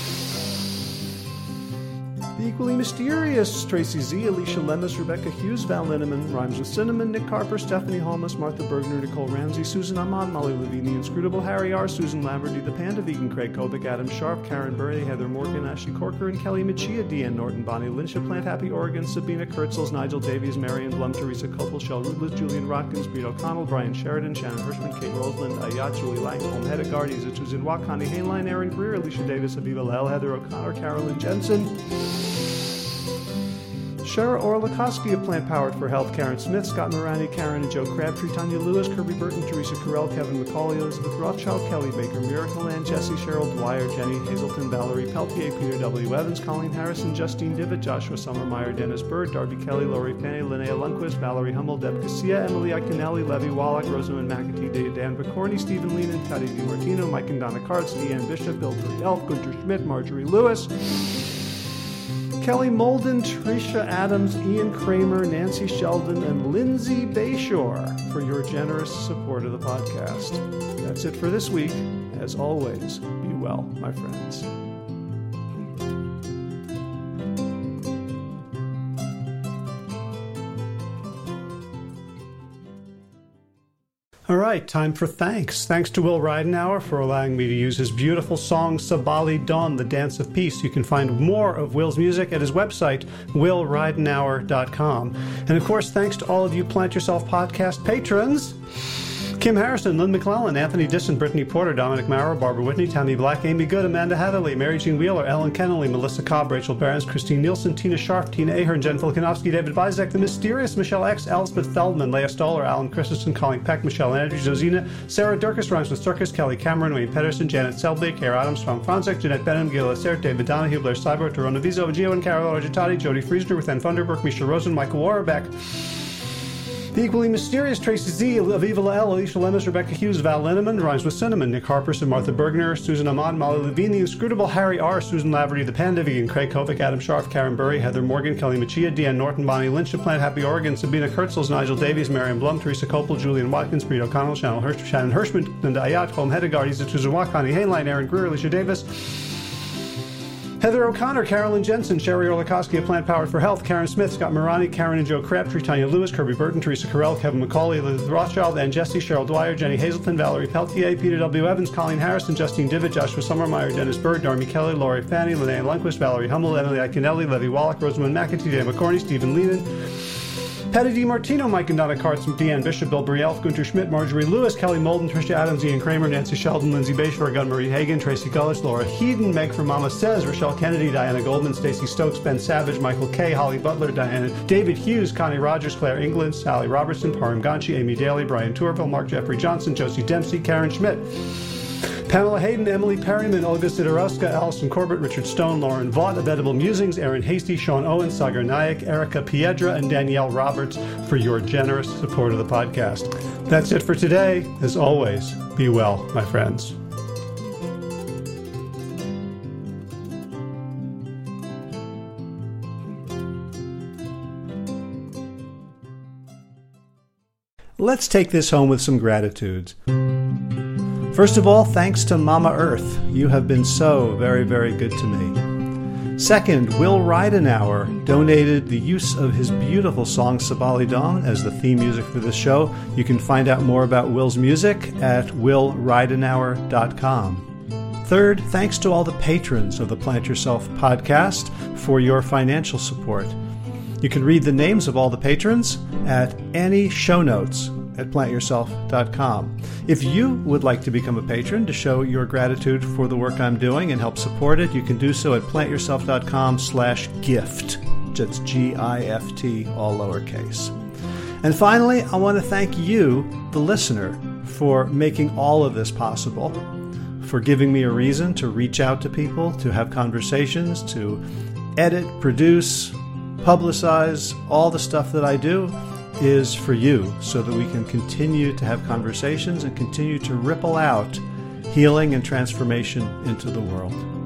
The equally mysterious Tracy Z, Alicia Lemus, Rebecca Hughes, Val Linneman, Rhymes with Cinnamon, Nick Harper, Stephanie Holmes, Martha Bergner, Nicole Ramsey, Susan Ahmad, Molly Levine, Inscrutable, Harry R., Susan Lamberty, The Panda Vegan, Craig Kovic, Adam Sharp, Karen Burry, Heather Morgan, Ashley Corker, and Kelly Machia, Deanne Norton, Bonnie Lynch, Plant Happy Oregon, Sabina Kurtzels, Nigel Davies, Marion Blum, Teresa Copel, Shell Rudless, Julian Rotkins, Breed O'Connell, Brian Sheridan, Shannon Hirschman, Kate Roseland, Ayat, Julie Langholm, Hedda Gardy, Zitzuzin Wak, Connie Hainline, Aaron Greer, Alicia Davis, Aviva Lel, Heather O'Connor, Carolyn Jensen, Shara Orlikoski of Plant Powered for Health, Karen Smith, Scott Morani, Karen and Joe Crabtree, Tanya Lewis, Kirby Burton, Teresa Carell, Kevin McCauley, Elizabeth Rothschild, Kelly Baker, Miracle Land, Jesse, Cheryl Dwyer, Jenny Hazelton, Valerie Peltier, Peter W. Evans, Colleen Harrison, Justine Divitt, Joshua Summermeyer, Dennis Bird, Darby Kelly, Lori Penny, Linnea Lundquist, Valerie Hummel, Deb Casilla, Emily Iaconelli, Levy Wallach, Rosamund McAtee, Dan Picorni, Stephen Lehman, Teddy DiMartino, Mike and Donna Kartz, Deanne Bishop, Bill Elf, Gunter Schmidt, Marjorie Lewis, Kelly Molden, Tricia Adams, Ian Kramer, Nancy Sheldon, and Lindsay Bayshore for your generous support of the podcast. That's it for this week. As always, be well, my friends. All right, time for thanks. Thanks to Will Ridenauer for allowing me to use his beautiful song, Sabali Dawn, the Dance of Peace. You can find more of Will's music at his website, willridenauer.com. And of course, thanks to all of you Plant Yourself podcast patrons. Kim Harrison, Lynn McClellan, Anthony Disson, Brittany Porter, Dominic Maurer, Barbara Whitney, Tammy Black, Amy Good, Amanda Hatherley, Mary Jean Wheeler, Ellen Kennelly, Melissa Cobb, Rachel Behrens, Christine Nielsen, Tina Sharp, Tina Ahern, Jen Filikanovsky, David Bizek, The Mysterious, Michelle X, Elspeth Feldman, Leah Stoller, Alan Christensen, Colleen Peck, Michelle Andrews, Josina, Sarah Durkis, Rhymes with Circus, Kelly Cameron, Wayne Pedersen, Janet Selby, Kara Adams, Tom Franzek, Jeanette Benham, Gil Assert, David Donahue, Blair Cyber, Torona Vizo, Gio and Carol Argentati, Jody Friesner, with Ann Funderburg, Misha Rosen, Michael Warbeck, the equally mysterious Tracy Z, Aviva Lael, Alicia Lemus, Rebecca Hughes, Val Linneman, Rhymes with Cinnamon, Nick Harperson, Martha Bergner, Susan Ahmad, Molly Levine, the inscrutable Harry R., Susan Laverty, the Panda Vegan, Craig Kovic, Adam Scharf, Karen Burry, Heather Morgan, Kelly Machia, Deanne Norton, Bonnie Lynch, Plant Happy Oregon, Sabina Kurtzels, Nigel Davies, Marion Blum, Teresa Copel, Julian Watkins, Breed O'Connell, Shannon Hirschman, Linda Ayat, Colm Hedegaard, Isa Tuzawa, Connie Hainline, Aaron Greer, Alicia Davis, Heather O'Connor, Carolyn Jensen, Sherry Orlikowski of Plant Powered for Health, Karen Smith, Scott Morani, Karen and Joe Crabtree, Tanya Lewis, Kirby Burton, Teresa Carell, Kevin McCauley, Elizabeth Rothschild, Ann Jesse, Cheryl Dwyer, Jenny Hazelton, Valerie Peltier, Peter W. Evans, Colleen Harrison, Justine Divitt, Joshua Summermeyer, Dennis Bird, Darmy Kelly, Laurie Fanny, Linnea Lundquist, Valerie Hummel, Emily Iaconelli, Levy Wallach, Rosamund McAtee, Dan McCorney, Stephen Lehman, Patty DiMartino, Mike and Donna Karts, Deanne Bishop, Bill Brielf, Gunter Schmidt, Marjorie Lewis, Kelly Molden, Tricia Adams, Ian Kramer, Nancy Sheldon, Lindsay Bayshore, Gunn-Marie Hagan, Tracy Gullis, Laura Heaton, Meg from Mama Says, Rochelle Kennedy, Diana Goldman, Stacey Stokes, Ben Savage, Michael Kay, Holly Butler, Diana, David Hughes, Connie Rogers, Claire England, Sally Robertson, Param Ganchi, Amy Daly, Brian Tourville, Mark Jeffrey Johnson, Josie Dempsey, Karen Schmidt, Pamela Hayden, Emily Perryman, Olga Sidorowska, Allison Corbett, Richard Stone, Lauren Vaught of Edible Musings, Aaron Hasty, Sean Owen, Sagar Nayak, Erica Piedra, and Danielle Roberts for your generous support of the podcast. That's it for today. As always, be well, my friends. Let's take this home with some gratitudes. First of all, thanks to Mama Earth. You have been so very, very good to me. Second, Will Ridenauer donated the use of his beautiful song Sabali Dawn as the theme music for this show. You can find out more about Will's music at willridenauer.com. Third, thanks to all the patrons of the Plant Yourself podcast for your financial support. You can read the names of all the patrons at any show notes at plantyourself.com. If you would like to become a patron to show your gratitude for the work I'm doing and help support it, you can do so at plantyourself.com/gift. That's GIFT, all lowercase. And finally, I want to thank you, the listener, for making all of this possible, for giving me a reason to reach out to people, to have conversations, to edit, produce, publicize. All the stuff that I do is for you, so that we can continue to have conversations and continue to ripple out healing and transformation into the world.